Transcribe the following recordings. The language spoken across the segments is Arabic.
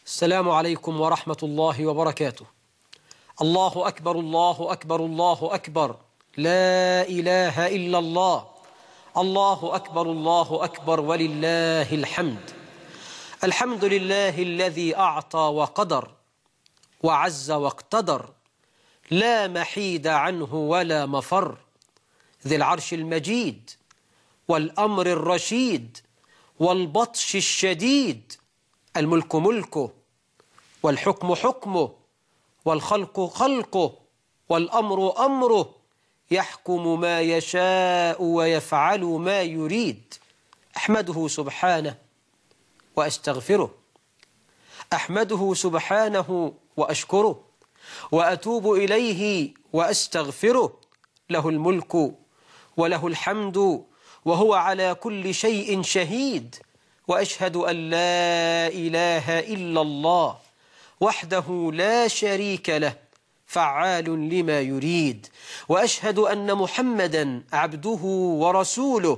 السلام عليكم ورحمة الله وبركاته. الله أكبر الله أكبر الله أكبر، لا إله إلا الله. الله أكبر الله أكبر ولله الحمد. الحمد لله الذي أعطى وقدر وعز واقتدر، لا محيد عنه ولا مفر، ذي العرش المجيد والأمر الرشيد والبطش الشديد، الملك ملكه والحكم حكمه والخلق خلقه والأمر أمره، يحكم ما يشاء ويفعل ما يريد. أحمده سبحانه وأستغفره، أحمده سبحانه وأشكره، وأتوب إليه وأستغفره. له الملك وله الحمد وهو على كل شيء شهيد، وأشهد أن لا إله إلا الله وحده لا شريك له فعال لما يريد، وأشهد أن محمدا عبده ورسوله،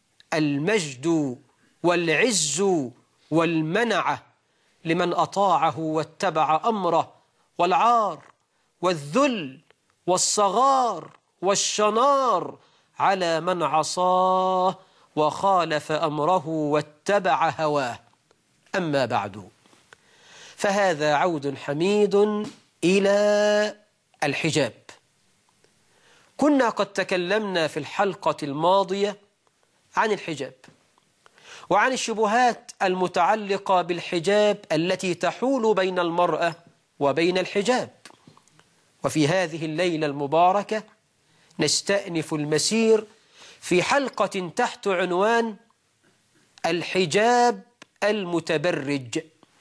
المجد والعز والمنعة لمن أطاعه واتبع أمره، والعار والذل والصغار والشنار على من عصاه وخالف أمره واتبع هواه. أما بعد، فهذا عود حميد إلى الحجاب. كنا قد تكلمنا في الحلقة الماضية عن الحجاب وعن الشبهات المتعلقة بالحجاب التي تحول بين المرأة وبين الحجاب. وفي هذه الليلة المباركة نستأنف المسير في حلقة تحت عنوان الحجاب المتبرج.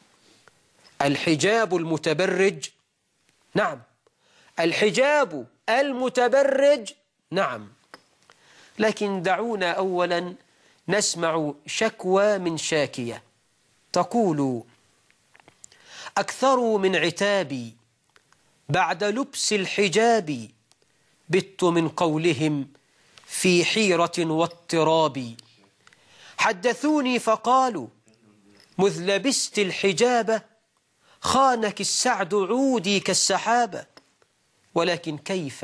الحجاب المتبرج، نعم. الحجاب المتبرج، نعم. لكن دعونا أولا نسمع شكوى من شاكية تقول: أكثروا من عتابي بعد لبس الحجاب، بت من قولهم في حيرة واضطراب. حدثوني فقالوا مذ لبست الحجاب، خانك السعد عودي كالسحابة. ولكن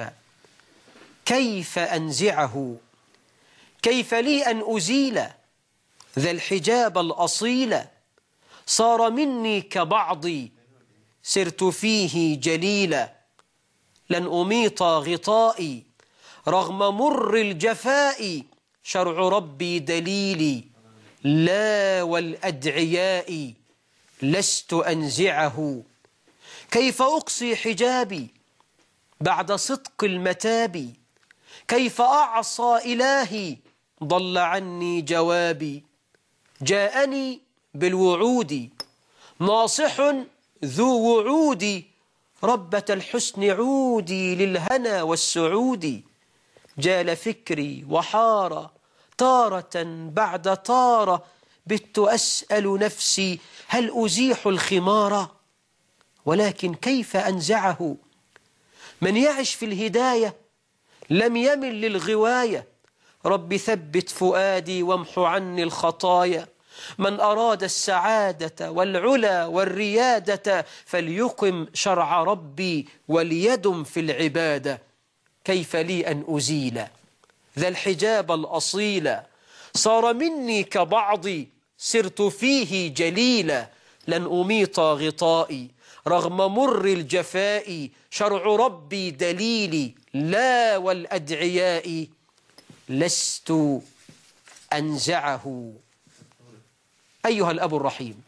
كيف أنزعه؟ كيف لي أن أزيل ذا الحجاب الأصيل؟ صار مني كبعضي سرت فيه جليلا، لن أميط غطائي رغم مر الجفاء، شرع ربي دليلي لا والأدعياء، لست أنزعه. كيف أقصي حجابي بعد صدق المتاب؟ كيف أعصى إلهي ضل عني جوابي؟ جاءني بالوعود ناصح ذو وعود، ربة الحسن عودي للهنا والسعود. جال فكري وحار تارة بعد تارة، بت أسأل نفسي هل أزيح الخمار؟ ولكن كيف أنزعه؟ من يعش في الهداية لم يمل للغواية، رب ثبت فؤادي وامح عني الخطايا. من أراد السعادة والعلا والريادة، فليقم شرع ربي وليدم في العبادة. كيف لي أن أزيل ذا الحجاب الأصيل؟ صار مني كبعضي سرت فيه جليلا، لن أميط غطائي رغم مر الجفاء، شرع ربي دليلي لا والأدعياء، لست أنزعه. أيها الأب الرحيم،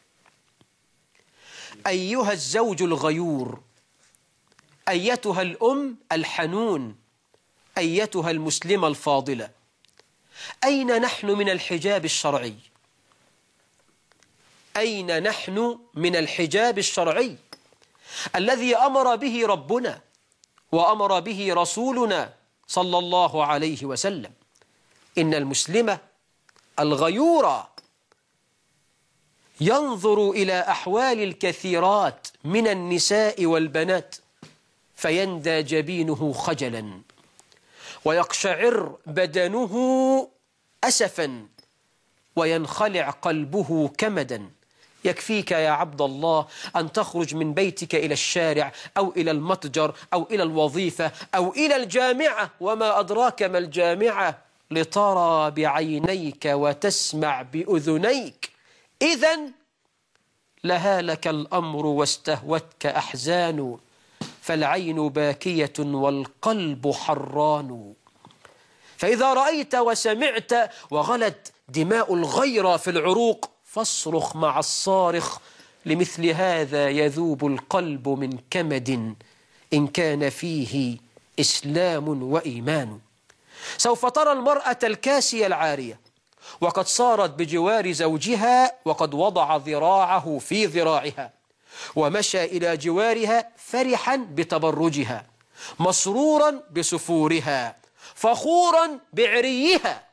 أيها الزوج الغيور، أيتها الأم الحنون، أيتها المسلمة الفاضلة، أين نحن من الحجاب الشرعي؟ أين نحن من الحجاب الشرعي الذي أمر به ربنا وأمر به رسولنا صلى الله عليه وسلم؟ إن المسلمة الغيورة ينظر إلى أحوال الكثيرات من النساء والبنات فيندى جبينه خجلا، ويقشعر بدنه أسفا، وينخلع قلبه كمدا، يكفيك يا عبد الله أن تخرج من بيتك إلى الشارع أو إلى المتجر أو إلى الوظيفة أو إلى الجامعة، وما أدراك ما الجامعة، لترى بعينيك وتسمع بأذنيك. إذن لهالك الأمر واستهوتك أحزان، فالعين باكية والقلب حران. فإذا رأيت وسمعت وغلت دماء الغيرة في العروق فاصرخ مع الصارخ، لمثل هذا يذوب القلب من كمد إن كان فيه إسلام وإيمان. سوف ترى المرأة الكاسية العارية وقد صارت بجوار زوجها وقد وضع ذراعه في ذراعها ومشى إلى جوارها فرحا بتبرجها، مسرورا بسفورها، فخورا بعريها.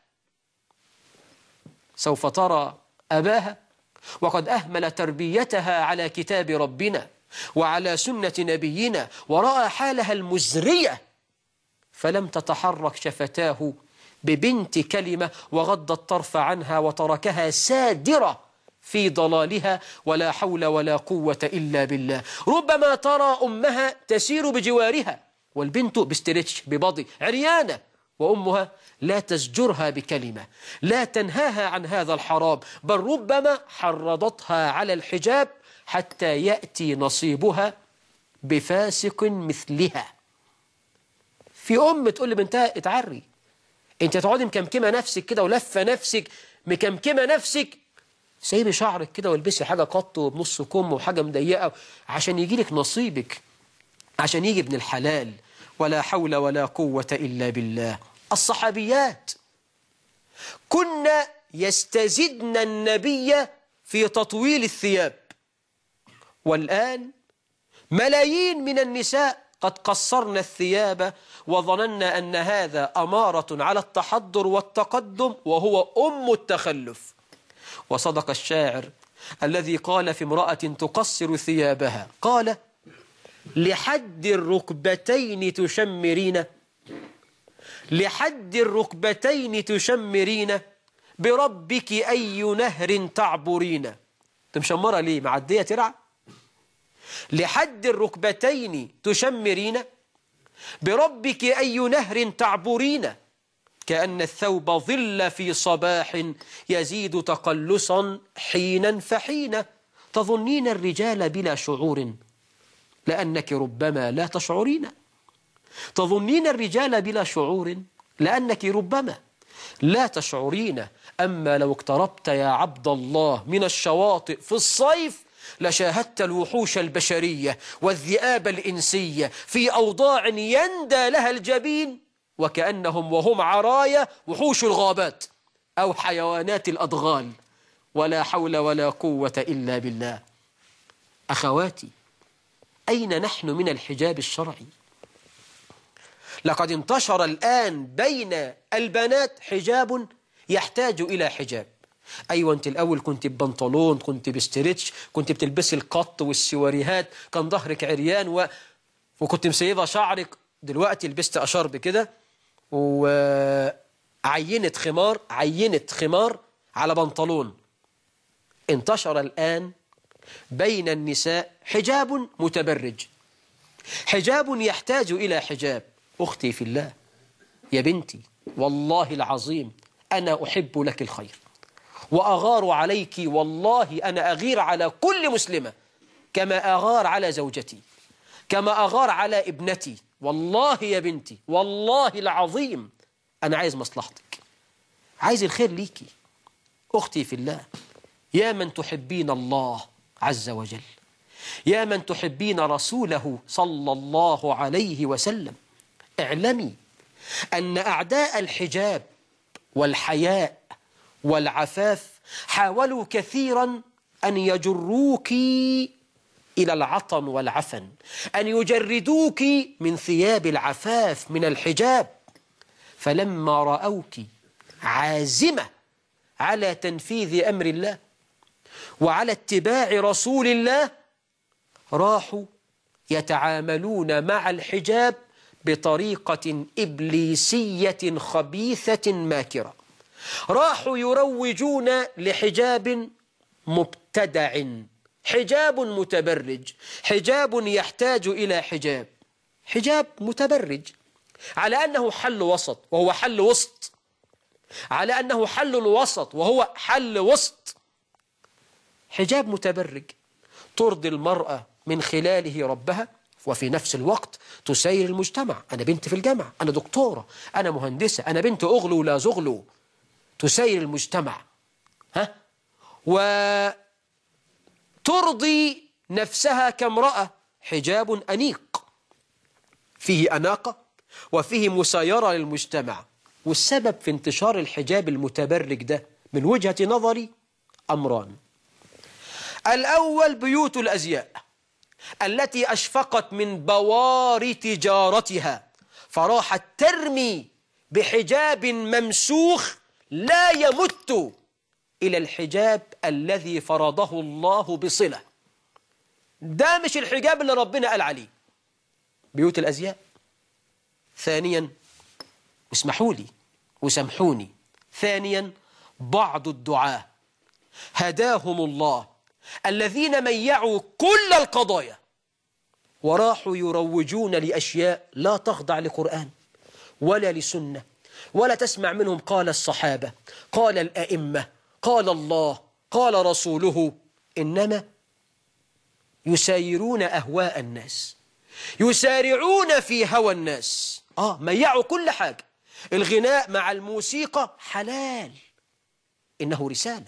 سوف ترى أباها وقد أهمل تربيتها على كتاب ربنا وعلى سنة نبينا، ورأى حالها المزرية فلم تتحرك شفتاه ببنت كلمة، وغض الطرف عنها وتركها سادرة في ضلالها، ولا حول ولا قوة إلا بالله. ربما ترى أمها تسير بجوارها والبنت باسترتش ببضي عريانة، وأمها لا تزجرها بكلمة، لا تنهاها عن هذا الحرام، بل ربما حرضتها على الحجاب حتى يأتي نصيبها بفاسق مثلها. في أم تقول لبنتها اتعري، انت تقعدي مكمكمة نفسك كده ولفة نفسك مكمكمة نفسك، سيبي شعرك كده والبسي حاجة قط وبنص كم وحاجة مضيقة عشان يجيلك نصيبك، عشان يجي ابن الحلال. ولا حول ولا قوة إلا بالله. الصحابيات كنا يستزدن النبي في تطويل الثياب، والآن ملايين من النساء قد قصرن الثياب وظننا أن هذا أمارة على التحضر والتقدم، وهو أم التخلف. وصدق الشاعر الذي قال في امرأة تقصر ثيابها، قال: لحد الركبتين تشمرين، لحد الركبتين تشمرين، بربك أي نهر تعبرين. تمشمرة ليه؟ معدية ترعى؟ لحد الركبتين تشمرين، بربك أي نهر تعبرين، كأن الثوب ظل في صباح يزيد تقلصا حينا فحينا، تظنين الرجال بلا شعور لأنك ربما لا تشعرين، تظنين الرجال بلا شعور لأنك ربما لا تشعرين. أما لو اقتربت يا عبد الله من الشواطئ في الصيف لشاهدت الوحوش البشرية والذئاب الإنسية في أوضاع يندى لها الجبين، وكأنهم وهم عرايا وحوش الغابات أو حيوانات الأضغال. ولا حول ولا قوة إلا بالله. أخواتي، أين نحن من الحجاب الشرعي؟ لقد انتشر الآن بين البنات حجاب يحتاج إلى حجاب. أيوة، أنت الأول كنت ببنطلون، كنت بستريتش، كنت بتلبسي القط والسواريهات، كان ظهرك عريان وكنت مسيبة شعرك. دلوقتي لبست أشرب كده وعينت خمار، عينت خمار على بنطلون. انتشر الآن بين النساء حجاب متبرج، حجاب يحتاج إلى حجاب. أختي في الله، يا بنتي، والله العظيم أنا أحب لك الخير وأغار عليك، والله أنا أغير على كل مسلمة كما أغار على زوجتي، كما أغار على ابنتي. والله يا بنتي، والله العظيم أنا عايز مصلحتك، عايز الخير ليكي. أختي في الله، يا من تحبين الله عز وجل، يا من تحبين رسوله صلى الله عليه وسلم، اعلمي أن أعداء الحجاب والحياء والعفاف حاولوا كثيرا أن يجروك إلى العطن والعفن، أن يجردوك من ثياب العفاف من الحجاب. فلما رأوك عازمة على تنفيذ أمر الله وعلى اتباع رسول الله، راحوا يتعاملون مع الحجاب بطريقة إبليسية خبيثة ماكرة. راحوا يروجون لحجاب مبتدع، حجاب متبرج، حجاب يحتاج إلى حجاب، حجاب متبرج، على أنه حل وسط وهو حل وسط، على أنه حل وسط وهو حل وسط. حجاب متبرج ترضي المرأة من خلاله ربها، وفي نفس الوقت تسير المجتمع. أنا بنت في الجامعة، أنا دكتورة، أنا مهندسة، أنا بنت أغلو لا زغلو، تسير المجتمع، وترضي نفسها كامرأة. حجاب أنيق فيه أناقة وفيه مسايرة للمجتمع. والسبب في انتشار الحجاب المتبرج ده من وجهة نظري أمران. الأول بيوت الأزياء التي أشفقت من بوار تجارتها فراحت ترمي بحجاب ممسوخ لا يمت إلى الحجاب الذي فرضه الله بصلة. ده مش الحجاب اللي ربنا قال عليه، بيوت الأزياء. ثانيا، اسمحوا لي وسامحوني، ثانيا بعض الدعاة هداهم الله الذين ميعوا كل القضايا وراحوا يروجون لأشياء لا تخضع لقرآن ولا لسنة، ولا تسمع منهم قال الصحابة، قال الأئمة، قال الله، قال رسوله، إنما يسايرون أهواء الناس، يسارعون في هوى الناس. ميعوا كل حاجة. الغناء مع الموسيقى حلال، إنه رسالة.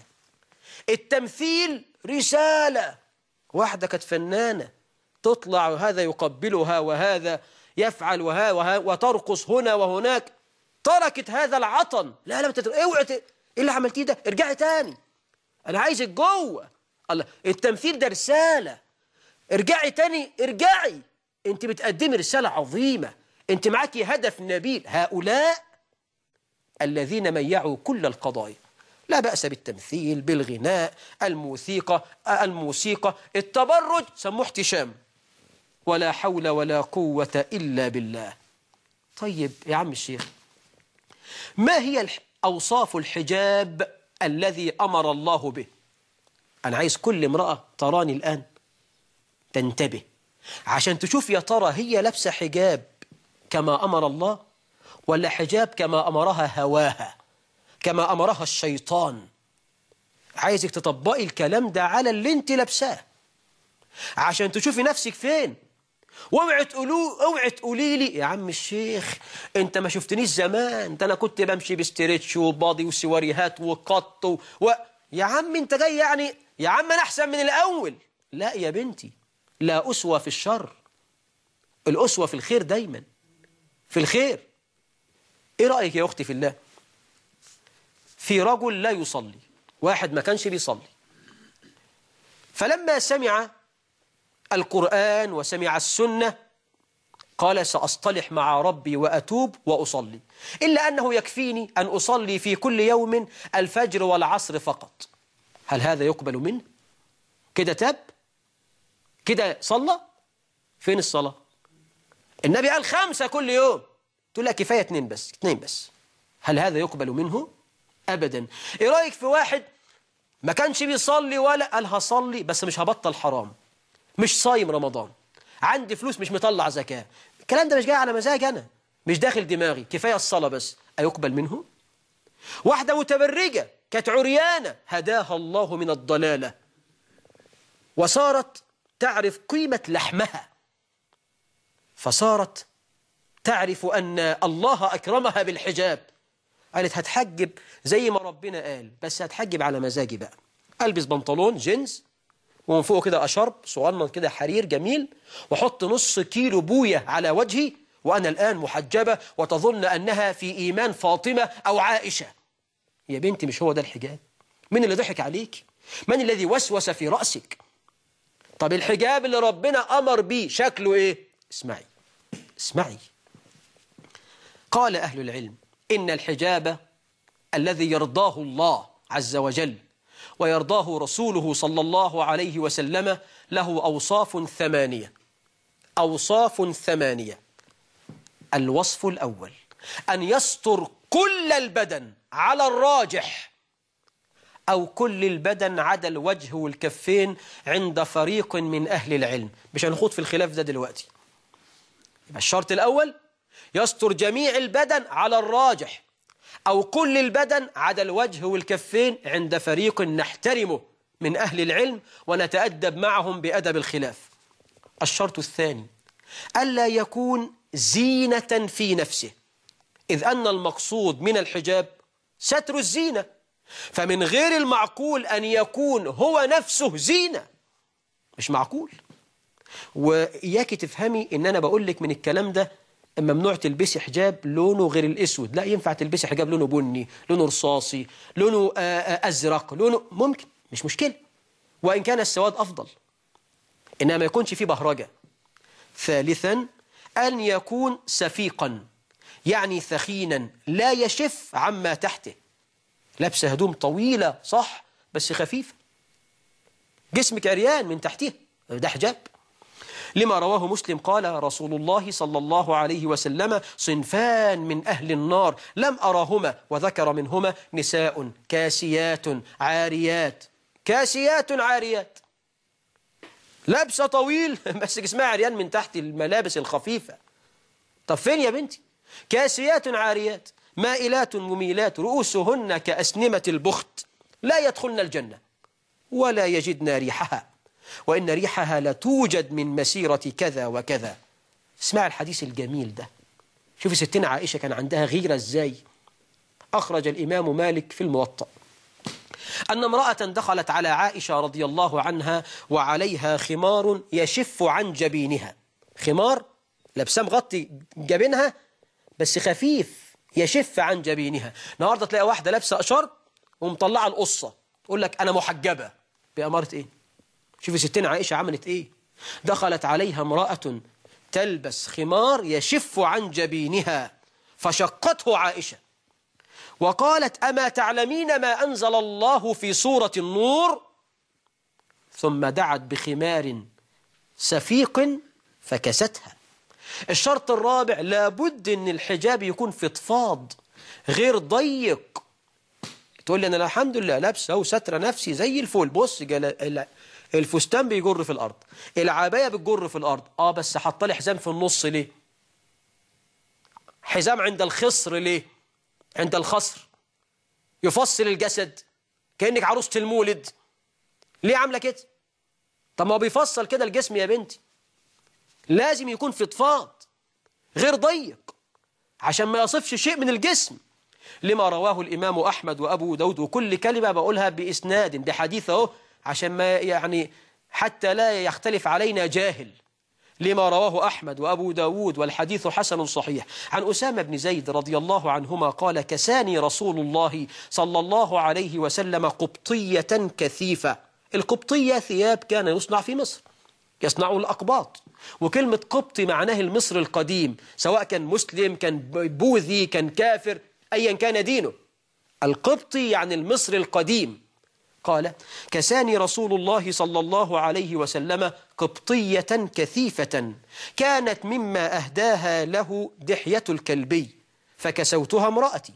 التمثيل رسالة. واحدة كانت فنانة تطلع وهذا يقبلها وهذا يفعل وها وترقص هنا وهناك، تركت هذا العطن. لا اوعي ايه اللي عملتيه ده؟ ارجعي تاني، انا عايزك جوه. الله، التمثيل ده رسالة. ارجعي تاني، ارجعي، انت بتقدمي رسالة عظيمة، انت معاكي هدف نبيل. هؤلاء الذين ميعوا كل القضايا. لا بأس بالتمثيل، بالغناء، الموسيقى، التبرج، سموه احتشام. ولا حول ولا قوة إلا بالله. طيب يا عم الشيخ، ما هي أوصاف الحجاب الذي أمر الله به؟ أنا عايز كل امرأة تراني الآن تنتبه عشان تشوف يا ترى هي لابسة حجاب كما أمر الله، ولا حجاب كما أمرها هواها، كما أمرها الشيطان. عايزك تطبقي الكلام ده على اللي انت لابساه عشان تشوفي نفسك فين. اوعي تقولي لي يا عم الشيخ انت ما شفتنيش زمان، ده انا كنت بمشي بستريتش وباضي وسواريهات وقط يا عم انت جاي يعني يا عم انا احسن من الاول. لا يا بنتي، لا أسوة في الشر، الأسوة في الخير دايما، في الخير. ايه رأيك يا أختي في الله؟ في رجل لا يصلي، واحد ما كانش بيصلي، فلما سمع القرآن وسمع السنة قال سأصطلح مع ربي وأتوب وأصلي، إلا أنه يكفيني أن أصلي في كل يوم الفجر والعصر فقط. هل هذا يقبل منه؟ كده تاب؟ كده صلى؟ فين الصلاة؟ النبي قال 5 كل يوم، تقول لك كفاية 2 بس، 2 بس. هل هذا يقبل منه؟ أبدا. إيه رأيك في واحد ما كانش بيصلي ولا قال هصلي بس مش هبطل حرام، مش صايم رمضان، عندي فلوس مش مطلع زكاة، الكلام ده مش جاي على مزاج أنا، مش داخل دماغي، كفاية الصلاة بس، أيقبل منه؟ واحدة متبرجة كانت عريانة هداها الله من الضلالة وصارت تعرف قيمة لحمها، فصارت تعرف أن الله أكرمها بالحجاب، قالت هتحجب زي ما ربنا قال، بس هتحجب على مزاجي بقى، ألبس بنطلون جينز ومن فوق كده أشرب صغنن كده حرير جميل، وحط نص كيلو بوية على وجهي وأنا الآن محجبة وتظن أنها في إيمان فاطمة أو عائشة. يا بنتي مش هو ده الحجاب. من اللي ضحك عليك؟ من الذي وسوس في رأسك؟ طب الحجاب اللي ربنا أمر بيه شكله إيه؟ اسمعي. قال أهل العلم إن الحجاب الذي يرضاه الله عز وجل ويرضاه رسوله صلى الله عليه وسلم له أوصاف 8. أوصاف 8. الوصف الأول أن يستر كل البدن على الراجح، أو كل البدن عدا الوجه والكفين عند فريق من أهل العلم. مش هنخوض في الخلاف ده دلوقتي. يبقى الشرط الأول يستر جميع البدن على الراجح، أو كل البدن عدا الوجه والكفين عند فريق نحترمه من أهل العلم ونتأدب معهم بأدب الخلاف. الشرط الثاني ألا يكون زينة في نفسه، إذ أن المقصود من الحجاب ستر الزينة، فمن غير المعقول أن يكون هو نفسه زينة. مش معقول. وإياك تفهمي إن أنا بقول لك من الكلام ده ممنوع تلبسي حجاب لونه غير الأسود، لا، ينفع تلبسي حجاب لونه بني، لونه رصاصي، لونه أزرق، لونه ممكن، مش مشكلة، وإن كان السواد أفضل، إنما ما يكونش فيه بهرجة. ثالثا أن يكون سفيقا، يعني ثخينا لا يشف عما تحته. لابسه هدوم طويلة صح بس خفيفة، جسمك عريان من تحتها، ده حجاب. لما رواه مسلم قال رسول الله صلى الله عليه وسلم: صنفان من أهل النار لم أراهما، وذكر منهما نساء كاسيات عاريات. كاسيات عاريات، لابسة طويل بس جسمها عريان من تحت الملابس الخفيفة. طب فين يا بنتي؟ كاسيات عاريات مائلات مميلات رؤوسهن كأسنمة البخت لا يدخلن الجنة ولا يجدن ريحها، وإن ريحها لتوجد من مسيرة كذا وكذا. اسمع الحديث الجميل ده. شوفي ستنا عائشة كان عندها غيرة ازاي. أخرج الإمام مالك في الموطأ أن امرأة دخلت على عائشة رضي الله عنها وعليها خمار يشف عن جبينها. خمار لابسه مغطي جبينها بس خفيف يشف عن جبينها. النهارده تلاقي واحدة لابسه شرط ومطلعه القصة تقول لك أنا محجبة. بأمارة إيه؟ شوفي ستنا عائشة عملت إيه. دخلت عليها امرأة تلبس خمار يشف عن جبينها فشقته عائشة وقالت: أما تعلمين ما أنزل الله في سورة النور؟ ثم دعت بخمار سفيق فكستها. الشرط الرابع لابد أن الحجاب يكون فضفاض غير ضيق. تقول لي أنا الحمد لله لابسه وستر نفسي زي الفول. بص الفستان بيجر في الأرض، العباية بتجر في الأرض، بس حط لي حزام في النص ليه؟ حزام عند الخصر ليه؟ عند الخصر يفصل الجسد كأنك عروسة المولد. ليه عاملة كده؟ طب ما هو بيفصل كده الجسم يا بنتي. لازم يكون فضفاض غير ضيق عشان ما يصفش شيء من الجسم. لما رواه الإمام أحمد وأبو داود، وكل كلمة بقولها بإسناد، ده حديث اهو عشان ما يعني حتى لا يختلف علينا جاهل. لما رواه أحمد وأبو داود والحديث حسن صحيح عن أسامة بن زيد رضي الله عنهما قال: كساني رسول الله صلى الله عليه وسلم قبطية كثيفة. القبطية ثياب كان يصنع في مصر، يصنعه الأقباط، وكلمة قبطي معناه المصري القديم، سواء كان مسلم كان بوذي كان كافر أيا كان دينه. القبطي يعني المصري القديم. قال: كساني رسول الله صلى الله عليه وسلم قبطية كثيفة كانت مما أهداها له دحية الكلبي فكسوتها امرأتي.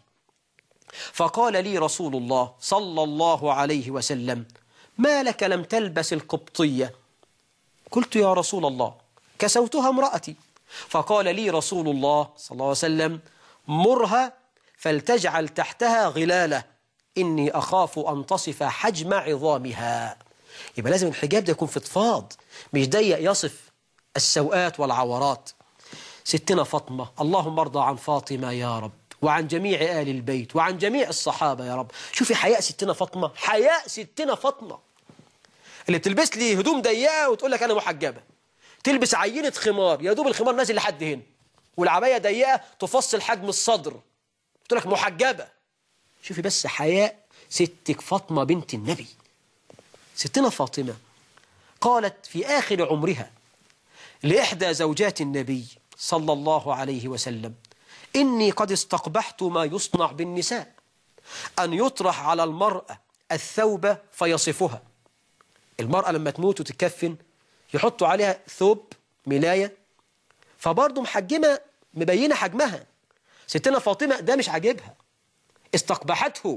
فقال لي رسول الله صلى الله عليه وسلم: ما لك لم تلبس القبطية؟ قلت: يا رسول الله كسوتها امرأتي. فقال لي رسول الله صلى الله عليه وسلم: مرها فلتجعل تحتها غلالة إني أخاف أن تصف حجم عظامها. يبقى لازم الحجاب ده يكون فضفاض مش ضيق يصف السوءات والعورات. ستنا فاطمة، اللهم ارضى عن فاطمة يا رب وعن جميع آل البيت وعن جميع الصحابة يا رب. شوفي حياء ستنا فاطمة، حياء ستنا فاطمة اللي بتلبس لي هدوم ضيقة وتقول لك أنا محجبة، تلبس عينة خمار يا دوب الخمار نازل لحد هنا والعباية ضيقة تفصل حجم الصدر تقول لك محجبة. شوفي بس حياء ستك فاطمة بنت النبي. ستنا فاطمة قالت في آخر عمرها لإحدى زوجات النبي صلى الله عليه وسلم: إني قد استقبحت ما يصنع بالنساء، أن يطرح على المرأة الثوب فيصفها. المرأة لما تموت وتتكفن يحطوا عليها ثوب ملاية فبرضه محجمة مبينة حجمها. ستنا فاطمة ده مش عاجبها، استقبحته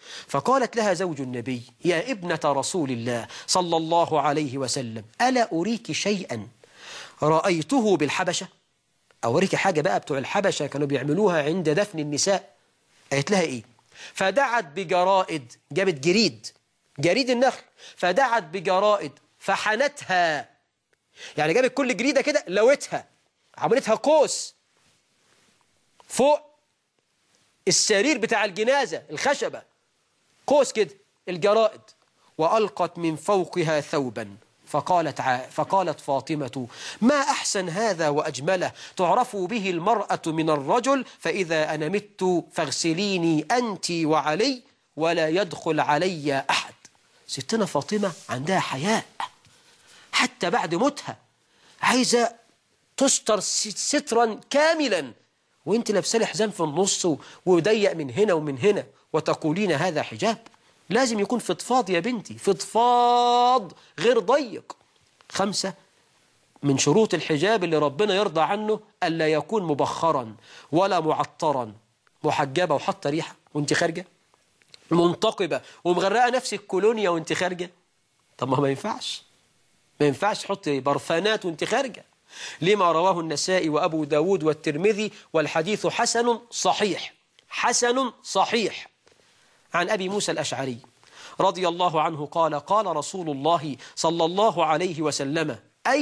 فقالت لها زوج النبي: يا ابنة رسول الله صلى الله عليه وسلم، ألا أريك شيئا رأيته بالحبشة؟ أوريك حاجة بقى بتوع الحبشة كانوا بيعملوها عند دفن النساء. قالت لها إيه؟ فدعت بجرائد، جابت جريد النخل، فدعت بجرائد فحنتها، يعني جابت كل جريدة كده لوتها، عملتها قوس فوق السرير بتاع الجنازة، الخشبة قوس كده الجرائد، وألقت من فوقها ثوبا. فقالت فاطمة: ما أحسن هذا وأجمله، تعرف به المرأة من الرجل، فإذا أنا مت فاغسليني أنت وعلي ولا يدخل علي أحد. ستنا فاطمة عندها حياء، حتى بعد موتها عايزة تستر سترا كاملا، وانت لابسه لي حزام في النص وضيق من هنا ومن هنا وتقولين هذا حجاب. لازم يكون فضفاض يا بنتي، فضفاض غير ضيق. 5 من شروط الحجاب اللي ربنا يرضى عنه: ألا يكون مبخرا ولا معطرا. محجبة وحاطه ريحة وانت خارجة، منتقبة ومغرقة نفسك كولونيا وانت خارجة. طب ما ينفعش، ما ينفعش تحطي برفانات وانت خارجة، لما رواه النسائي وأبو داود والترمذي، والحديث حسن صحيح، حسن صحيح، عن أبي موسى الأشعري رضي الله عنه قال: قال رسول الله صلى الله عليه وسلم: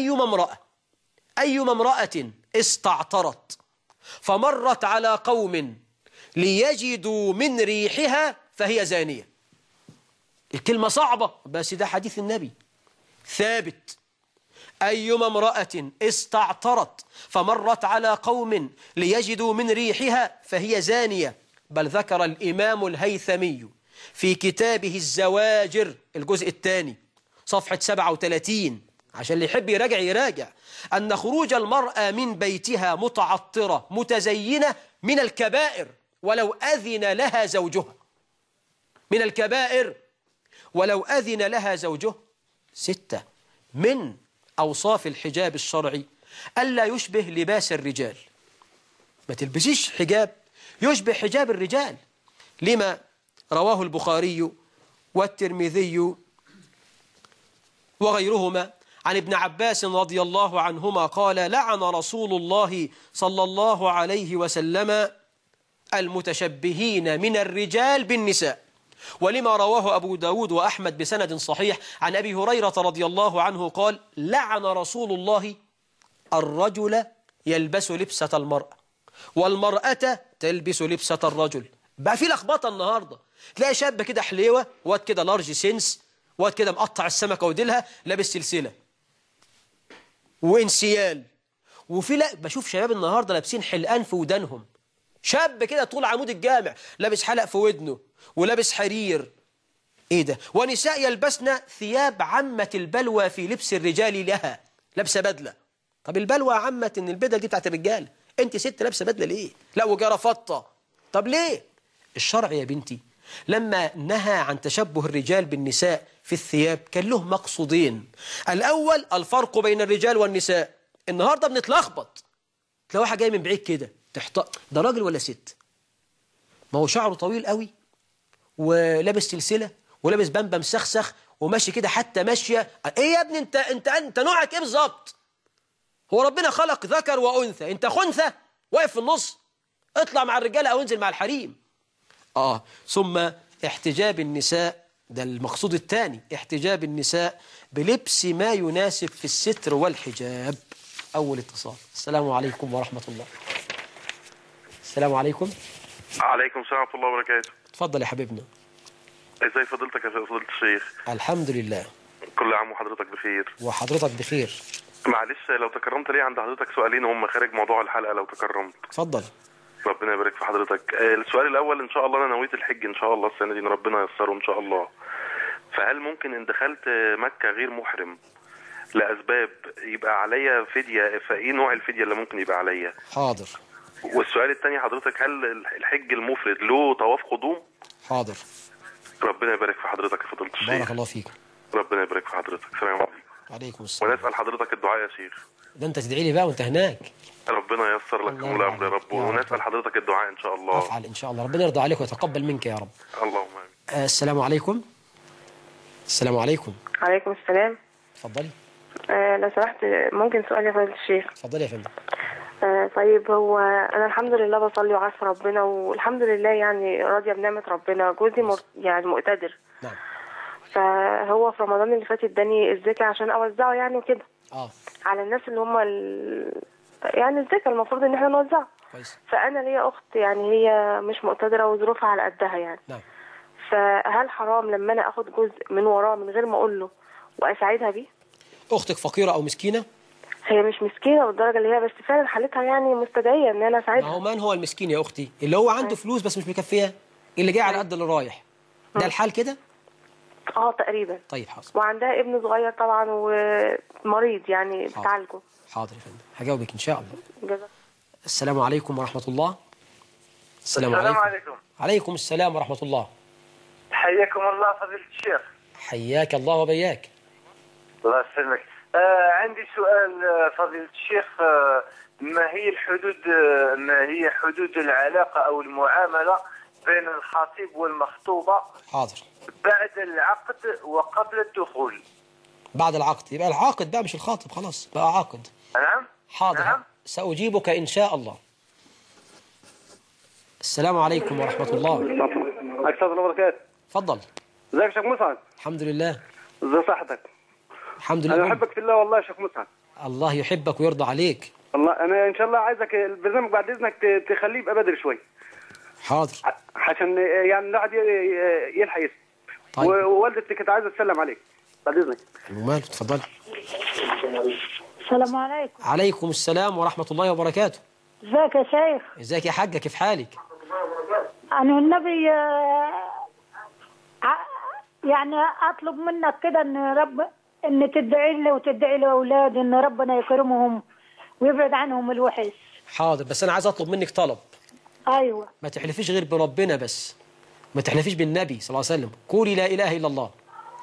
أيما امرأة استعطرت فمرت على قوم ليجدوا من ريحها فهي زانية. الكلمة صعبة بس ده حديث النبي ثابت. أيما امرأة استعطرت فمرت على قوم ليجدوا من ريحها فهي زانية. بل ذكر الإمام الهيثمي في كتابه الزواجر الجزء الثاني صفحة 37، عشان اللي يحب يراجع، أن خروج المرأة من بيتها متعطرة متزينة من الكبائر ولو أذن لها زوجها، من الكبائر ولو أذن لها زوجها. 6 من أوصاف الحجاب الشرعي: ألا يشبه لباس الرجال. ما تلبسيش حجاب يشبه حجاب الرجال، لما رواه البخاري والترمذي وغيرهما عن ابن عباس رضي الله عنهما قال: لعن رسول الله صلى الله عليه وسلم المتشبهين من الرجال بالنساء. ولما رواه أبو داود وأحمد بسند صحيح عن أبي هريرة رضي الله عنه قال: لعن رسول الله الرجل يلبس لبسة المرأة والمرأة تلبس لبسة الرجل. بقى في لخبطة النهاردة، تلاقي شاب كده حليوة، واد كده لارج سينس، واد كده مقطع السمكة وديلها لابس سلسلة وانسيال، وفي لا بشوف شباب النهاردة لابسين حلقان في ودانهم، شاب كده طول عمود الجامع لابس حلق في ودنه ولابس حرير. ايه ده؟ ونساء يلبسن ثياب عامة البلوى في لبس الرجال لها، لابسه بدلة. طب البلوى عامة ان البدل دي بتاعت الرجال، انت ست لابسه بدلة ليه؟ لا وجرافطة. طب ليه؟ الشرع يا بنتي لما نهى عن تشبه الرجال بالنساء في الثياب كان له مقصودين. الأول الفرق بين الرجال والنساء. النهاردة بنتلخبط، تلاقي واحد جاي من بعيد كده ده راجل ولا ست؟ ما هو شعره طويل قوي ولابس سلسلة ولابس بمبة مسخسخ وماشي كده، حتى ماشية. ايه يا ابني انت نوعك ايه بالظبط؟ هو ربنا خلق ذكر وأنثى، انت خنثى واقف في النص؟ اطلع مع الرجالة او انزل مع الحريم. ثم احتجاب النساء، ده المقصود الثاني، احتجاب النساء بلبس ما يناسب في الستر والحجاب. أول اتصال. السلام عليكم ورحمة الله. السلام عليكم. عليكم السلام ورحمة الله وبركاته. اتفضل يا حبيبنا. ازاي فضيلتك يا فضيلة الشيخ؟ الحمد لله. كل عام وحضرتك بخير. وحضرتك بخير. معلش لو تكرمت لي عند حضرتك سؤالين هم خارج موضوع الحلقة لو تكرمت. اتفضل. ربنا يبارك في حضرتك. السؤال الأول، إن شاء الله أنا نويت الحج إن شاء الله السنة دي، ربنا ييسره إن شاء الله. فهل ممكن إن دخلت مكة غير محرم لأسباب يبقى عليا فدية؟ فإيه نوع الفدية اللي ممكن يبقى عليا؟ حاضر. والسؤال الثاني حضرتك، هل الحج المفرد له طواف قدوم؟ حاضر. ربنا يبارك في حضرتك يا فضيلة الشيخ. بارك الله فيك. ربنا يبارك في حضرتك. السلام عليكم. عليكم السلام. ونسأل حضرتك الدعاء يا شيخ. ده انت تدعي لي بقى وانت هناك. ربنا ييسر لكم الامر يا رب، ونسأل حضرتك الدعاء ان شاء الله. افعل ان شاء الله، ربنا يرضى عليك ويتقبل منك يا رب. اللهم امين. السلام عليكم. السلام عليكم. عليكم السلام. اتفضلي. لو سمحت ممكن سؤال يا فضيلة الشيخ؟ اتفضلي يا فندم. طيب، هو أنا الحمد لله بصلي وعارفة ربنا، والحمد لله يعني راضية بنعمة ربنا. جوزي يعني مقتدر. نعم. فهو في رمضان اللي فات اداني الزكاة عشان أوزعه يعني وكده على الناس اللي هم يعني الزكاة المفروض إن احنا نوزعه. كويس. فأنا ليا أخت يعني هي مش مقتدرة وظروفها على قدها يعني. نعم. فهل حرام لما أنا أخد جزء من وراه من غير ما أقول له وأساعدها بيه؟ أختك فقيرة أو مسكينة؟ هي مش مسكينة بالدرجة اللي هي، بس فعلا حالتها يعني مستدعية إن أنا أساعدها. ما هو من هو المسكين يا أختي؟ اللي هو عنده فلوس بس مش مكفياه، اللي جاي على قد اللي رايح، ده الحال كده؟ تقريبا. طيب حاضر. وعندها ابن صغير طبعا ومريض يعني بتعالجه. حاضر يا فندم، هجاوبك إن شاء الله. جزاك. السلام عليكم ورحمة الله. السلام عليكم. عليكم السلام ورحمة الله. حياكم الله فضيلة الشيخ. حياك الله وبياك. الله يسلمك. عندي سؤال فضيلة الشيخ. ما هي حدود العلاقة أو المعاملة بين الخطيب والمخطوبة؟ حاضر. بعد العقد وقبل الدخول. بعد العقد يبقى العاقد بقى مش الخاطب، خلاص بقى عاقد. نعم. حاضر. نعم. سأجيبك إن شاء الله. السلام عليكم ورحمة الله. أكثر الله وبركاته. اتفضل. ازيك يا شيخ مسعد؟ الحمد لله. ازي صحتك؟ الحمد لله. أنا أحبك في الله والله يا شيخ مسعد. الله يحبك ويرضى عليك. والله أنا إن شاء الله عايزك البرنامج بعد إذنك تخليه يبقى بدري شوي. حاضر. عشان يعني الواحد يلحق يسمع. طيب. ووالدتي كانت عايزة تسلم عليك بعد إذنك. وماله، اتفضل. السلام عليكم. عليكم السلام ورحمة الله وبركاته. ازيك يا شيخ؟ ازيك يا حاجة، كيف حالك؟ أنا النبي يعني أطلب منك كده إن تدعي لي وتدعي لأولادي إن ربنا يكرمهم ويبعد عنهم الوحش. حاضر، بس أنا عايز أطلب منك طلب. أيوة. ما تحلفيش غير بربنا بس، ما تحلفيش بالنبي صلى الله عليه وسلم. قولي لا إله إلا الله.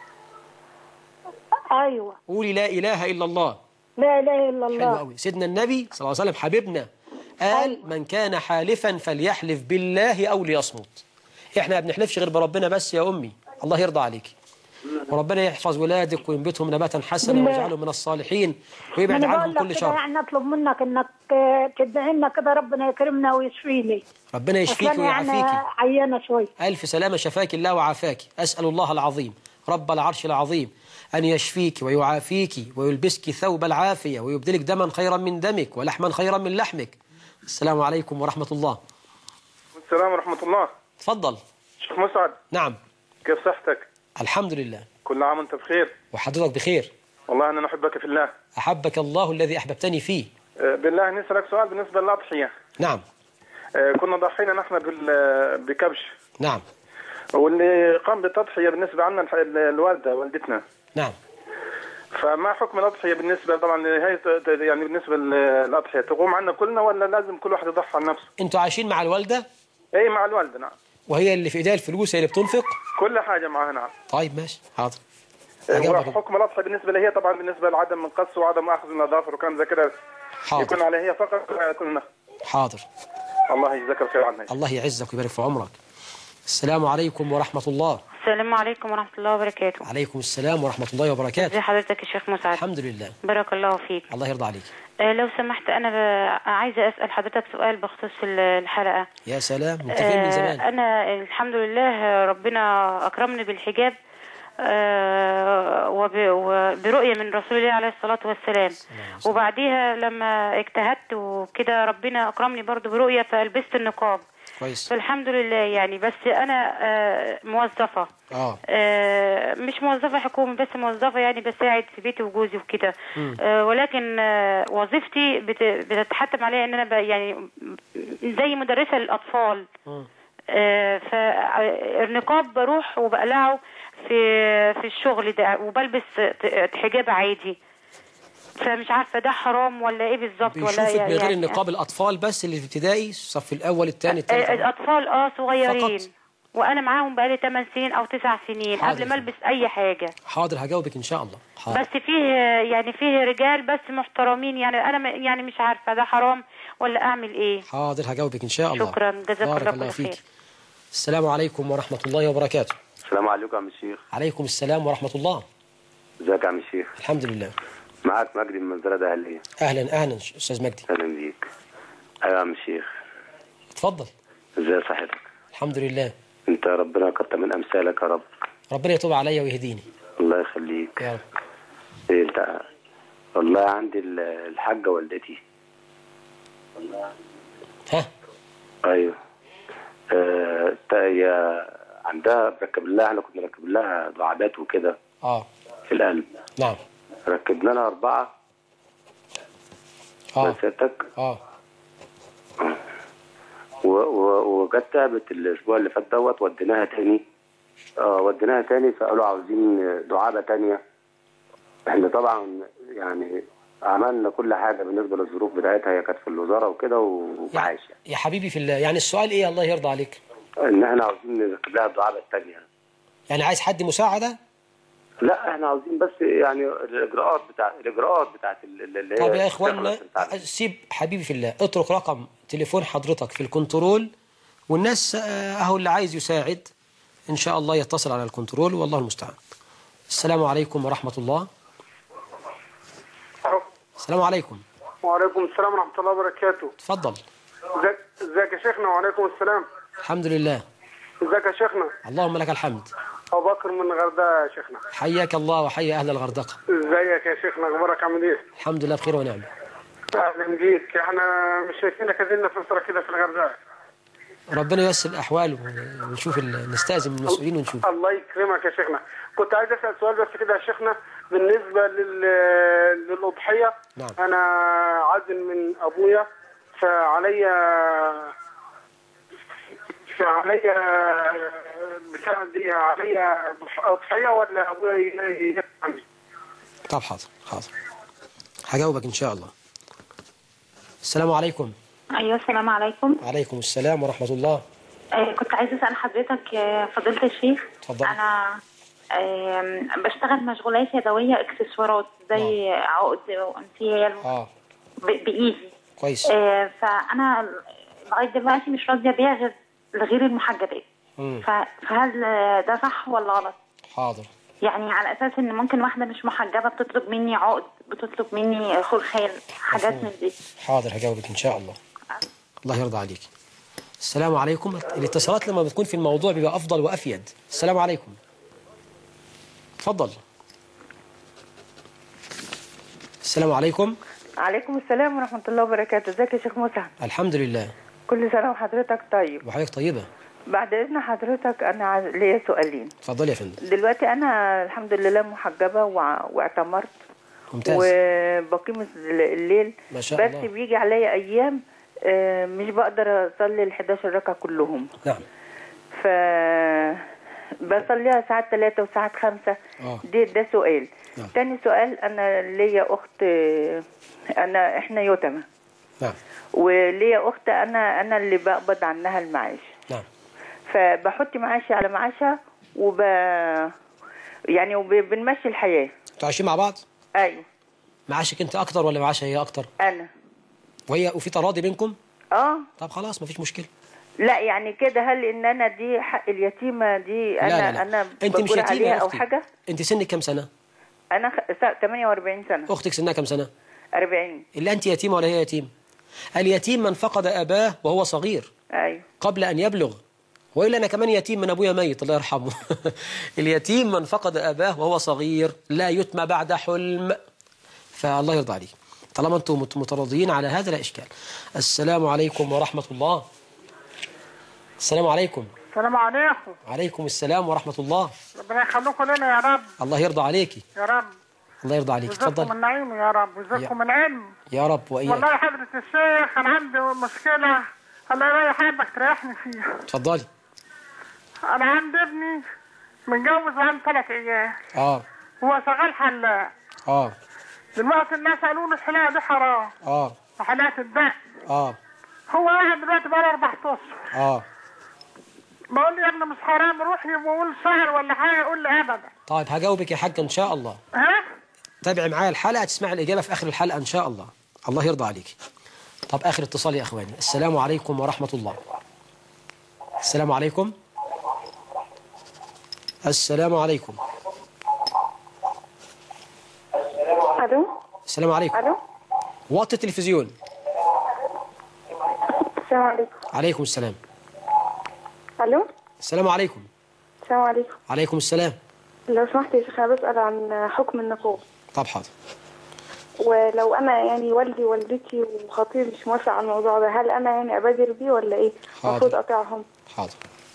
أيوة. قولي لا إله إلا الله. لا إله إلا الله. حلو قوي. سيدنا النبي صلى الله عليه وسلم حبيبنا قال أيوة. من كان حالفا فليحلف بالله أو ليصمت. إحنا ما بنحلفش غير بربنا بس يا أمي. الله يرضى عليك، وربنا يحفظ ولادك وينبتهم نباتا حسنا ويجعلهم من الصالحين ويبعد عنهم كل شر. يعني أطلب منك إنك تدعي لنا كده ربنا يكرمنا ويشفيني. ربنا يشفيك ويعافيك. يعني عيانة شوي. ألف سلامة، شفاك الله وعافاك. أسأل الله العظيم رب العرش العظيم أن يشفيك ويعافيك ويلبسك ثوب العافية ويبدلك دما خيرا من دمك ولحما خيرا من لحمك. السلام عليكم ورحمة الله. السلام ورحمة الله. تفضل. شيخ مسعد. نعم. كيف صحتك؟ الحمد لله. كل عام وانت بخير. وحضرتك بخير. والله أنا أحبك في الله. أحبك الله الذي أحببتني فيه. بالله نسألك سؤال بالنسبة للأضحية. نعم. كنا ضحينا نحن بكبش. نعم. واللي قام بالتضحية بالنسبة عنا الوالدة والدتنا. نعم. فما حكم الأضحية بالنسبة طبعا هي يعني بالنسبة للأضحية تقوم عنا كلنا ولا لازم كل واحد يضحي عن نفسه؟ أنتوا عايشين مع الوالدة؟ إيه مع الوالدة نعم. وهي اللي في إيديها الفلوس، هي اللي بتنفق؟ كل حاجة معها نعم. طيب ماشي حاضر. حكم الأضحية بالنسبة لهي طبعا بالنسبة لعدم من قص وعدم أخذ النظافة وكان زي كده يكون عليها هي فقط ولا كلنا؟ حاضر. الله يجزاك الخير عنها. الله يعزك ويبارك في عمرك. السلام عليكم ورحمة الله. السلام عليكم ورحمة الله وبركاته. عليكم السلام ورحمة الله وبركاته. ازي حضرتك يا شيخ مسعد؟ الحمد لله. بارك الله فيك. الله يرضى عليك. لو سمحت أنا عايزة أسأل حضرتك سؤال بخصوص الحلقة. يا سلام، متفقين من زمان. أنا الحمد لله ربنا أكرمني بالحجاب وبرؤية من رسول الله عليه الصلاة والسلام. وبعديها لما اجتهدت وكده ربنا أكرمني برضو برؤية فلبست النقاب. كويس. فالحمد لله يعني. بس أنا موظفة. مش موظفة حكومي، بس موظفة يعني بساعد في بيتي وجوزي وكده. ولكن وظيفتي بتتحتم عليها ان انا يعني زي مدرسة للأطفال. فالنقاب بروح وبقلعه في الشغل ده وبلبس حجاب عادي. فمش عارفة ده حرام ولا ايه بالظبط ولا بيشوفك من غير النقاب الأطفال بس اللي في ابتدائي الصف الأول الثاني الثالث؟ الأطفال صغيرين فقط. وانا معاهم بقالي 8 سنين او 9 سنين قبل ما البس اي حاجه. حاضر هجاوبك ان شاء الله. حاضر. بس فيه رجال بس محترمين يعني انا يعني مش عارفه ده حرام ولا اعمل ايه. حاضر هجاوبك ان شاء الله. شكرا جزاك الله كل خير. السلام عليكم ورحمه الله وبركاته. السلام عليكم يا عم الشيخ. عليكم السلام ورحمة الله. ازيك يا عم الشيخ؟ الحمد لله. معاك مجدي من منزلة دهلية. أهلا أستاذ مجدي. أهلا بيك. أيوة يا عم الشيخ. اتفضل. ازي صحتك؟ الحمد لله. أنت ربنا كتر من أمثالك يا رب. ربنا يتوب عليا ويهديني. الله يخليك يا رب. إيه أنت؟ والله عندي الحاجة والدتي. ها؟ أيوه. هي عندها بركب لها، احنا كنا راكب لها دعابات وكده في القلب. نعم. ركبنا لها 4 مساتك. وجت تعبت الاسبوع اللي فات دوت، وديناها تاني فقالوا عاوزين دعابه تانيه. احنا طبعا يعني عملنا كل حاجه بالنسبه للظروف بتاعتها، هي كانت في الوزاره وكده وعايشه. يا حبيبي في الله، يعني السؤال ايه الله يرضى عليك؟ ان احنا عاوزين نركب لها الدعابه الثانيه. يعني عايز حد مساعده؟ لا احنا عاوزين بس يعني الاجراءات بتاعت اللي هي. طب يا اخوانا سيب حبيبي في الله، اترك رقم تليفون حضرتك في الكنترول، والناس اهو اللي عايز يساعد ان شاء الله يتصل على الكنترول، والله المستعان. السلام عليكم ورحمة الله. السلام عليكم. وعليكم السلام ورحمة الله وبركاته. اتفضل. ازيك يا شيخنا؟ وعليكم السلام. الحمد لله. ازيك يا شيخنا؟ اللهم لك الحمد. أبو بكر من الغردقة يا شيخنا. حياك الله وحيا أهل الغردقة. ازيك يا شيخنا؟ أخبارك عامل إيه؟ الحمد لله بخير ونعمة. أهلا بيك. احنا مش شايفينك لنا فترة كده في الغردقة. ربنا ييسر الأحوال ونشوف نستأذن من المسؤولين ونشوف. الله يكرمك يا شيخنا. كنت عايز أسأل سؤال بس كده يا شيخنا بالنسبة للأضحية. نعم. أنا عازل من أبويا فعليا بتاع دي عليا أضحية ولا أبويا عندي؟ طب حاضر هجاوبك إن شاء الله. السلام عليكم. أيوة السلام عليكم. وعليكم السلام ورحمة الله. كنت عايزة أسأل حضرتك يا فضيلة الشيخ. اتفضل. أنا بشتغل مشغولات يدوية اكسسوارات زي عقد وأنسيال بإيدي. كويس. فأنا لغاية دلوقتي مش راضية أبيع غير المحجبات. فهل ده صح ولا غلط؟ حاضر. يعني على أساس إن ممكن واحدة مش محجبة بتطلب مني عقد، بتطلب مني خلخال، حاجات من دي. حاضر هجاوبك إن شاء الله. الله يرضى عليك. السلام عليكم. الاتصالات لما بتكون في الموضوع بيبقى أفضل وأفيد. السلام عليكم. اتفضل. السلام عليكم. عليكم السلام ورحمة الله وبركاته. ازيك يا شيخ موسى؟ الحمد لله. كل سنة وحضرتك طيب. وحضرتك طيبة. بعد إذن حضرتك أنا ليا سؤالين. اتفضلي يا فندم. دلوقتي أنا الحمد لله محجبة واعتمرت. ممتاز. وبقيم الليل. ما شاء الله. بس بيجي عليا أيام مش بقدر أصلي ال11 ركعة كلهم. نعم. بصليها ساعات 3 وساعات 5. ده سؤال. نعم. تاني سؤال، أنا ليا أخت، إحنا يتامى. نعم. وليا أخت أنا اللي بقبض عنها المعاش. نعم. فبحط معاشي على معاشها يعني وبنمشي الحياة. انتوا عايشين مع بعض؟ أيوه. معاشك أنت أكتر ولا معاشها هي أكتر؟ أنا. وفي تراضي بينكم؟ طب خلاص مفيش مشكلة. لا يعني كده، هل ان انا دي حق اليتيمه دي انا انت مش يتيمه يا او حاجه؟ انت سنك كام سنه؟ انا 48 سنه. اختك سنها كام سنه؟ 40. الا انت يتيمه ولا هي يتيم؟ اليتيم من فقد اباه وهو صغير. ايوه. قبل ان يبلغ. والا انا كمان يتيم من ابويا ميت الله يرحمه. اليتيم من فقد اباه وهو صغير لا يتم بعد حلم. فالله يرضى عليك. طالما انتم متراضيين على هذا لا اشكال. السلام عليكم ورحمه الله. السلام عليكم. السلام عليكم. وعليكم السلام ورحمة الله. ربنا يخليكم لنا يا رب. الله يرضى عليكي. يا رب. الله يرضى عليك. اتفضل. ويزيدكم النعيم يا رب ويزيدكم العلم. يا رب وإياك. والله يا حضرة الشيخ أنا عندي مشكلة الله يريح قلبك تريحني فيها. اتفضلي. أنا عندي ابني متجوز وعنده 3 عيال. هو شغال حلاق. دلوقتي الناس قالوا له الحلاقة دي حرام. وحلاقة الدق. هو واحد دلوقتي بقى له 4 أشهر. بقول لي يا ابني مش حرام، روح يقول شهر ولا حاجه، يقول لي ابدا. طيب هجاوبك يا حاج ان شاء الله. تابعي معايا الحلقه تسمعي الاجابه في اخر الحلقه ان شاء الله. الله يرضى عليك. طب اخر اتصال يا اخواني. السلام عليكم ورحمه الله. السلام عليكم. السلام عليكم. الو. السلام عليكم. الو. وطي التلفزيون. السلام عليكم. عليكم السلام. الو. السلام عليكم. السلام عليكم. عليكم السلام. لو سمحت يا شيخ، انا بسأل عن حكم النقاب. طب حاضر. ولو انا يعني والدي ووالدتي وخطيبي مش موافق على الموضوع ده، هل انا يعني ابادر بيه ولا ايه؟ المفروض اقاطعهم؟ حاضر.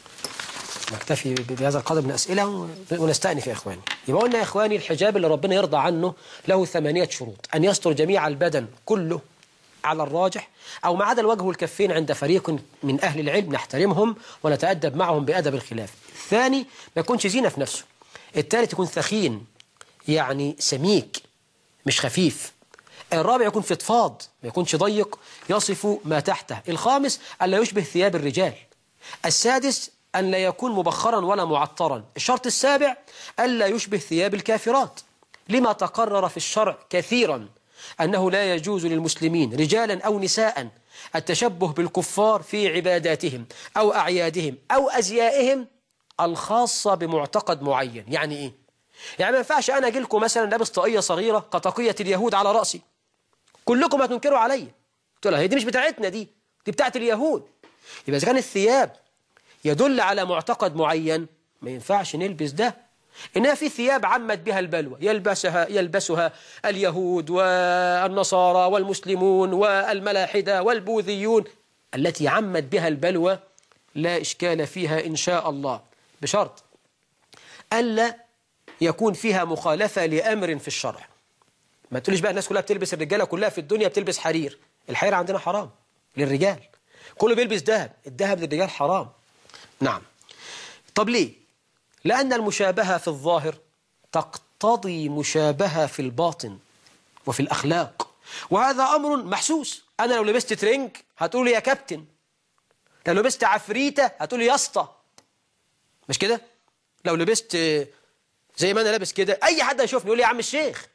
نكتفي بهذا القدر من الأسئلة ونستأنف يا إخواني. يبقى قلنا يا إخواني الحجاب اللي ربنا يرضى عنه له 8 شروط: أن يستر جميع البدن كله على الراجح، أو ما عدا الوجه والكفين عند فريق من أهل العلم نحترمهم ونتأدب معهم بأدب الخلاف. الثاني ما يكونش زينة في نفسه. الثالث يكون ثخين يعني سميك مش خفيف. الرابع يكون فضفاض ما يكونش ضيق يصف ما تحته. الخامس ألا يشبه ثياب الرجال. السادس أن لا يكون مبخرا ولا معطرا. الشرط السابع ألا يشبه ثياب الكافرات، لما تقرر في الشرع كثيرا أنه لا يجوز للمسلمين رجالا أو نساء التشبه بالكفار في عباداتهم أو أعيادهم أو أزيائهم الخاصة بمعتقد معين. يعني إيه؟ يعني ما ينفعش أنا أجي لكم مثلا لابس طاقية صغيرة كطاقية اليهود على رأسي، كلكم هتنكروا عليا، تقول هي دي مش بتاعتنا، دي بتاعت اليهود. يبقى إذا كان الثياب يدل على معتقد معين ما ينفعش نلبس ده. إنها في ثياب عمت بها البلوى يلبسها اليهود والنصارى والمسلمون والملاحدة والبوذيون التي عمت بها البلوى لا إشكال فيها إن شاء الله، بشرط ألا يكون فيها مخالفة لأمر في الشرع. ما تقوليش بقى الناس كلها بتلبس، الرجالة كلها في الدنيا بتلبس حرير. الحرير عندنا حرام للرجال، كله بيلبس ذهب، الذهب للرجال حرام. نعم. طب ليه؟ لأن المشابهة في الظاهر تقتضي مشابهة في الباطن وفي الأخلاق، وهذا أمر محسوس. أنا لو لبست ترنج هتقول لي يا كابتن، لو لبست عفريتة هتقول لي يا اسطى، مش كده؟ لو لبست زي ما أنا لابس كده أي حد يشوفني يقول لي يا عم الشيخ.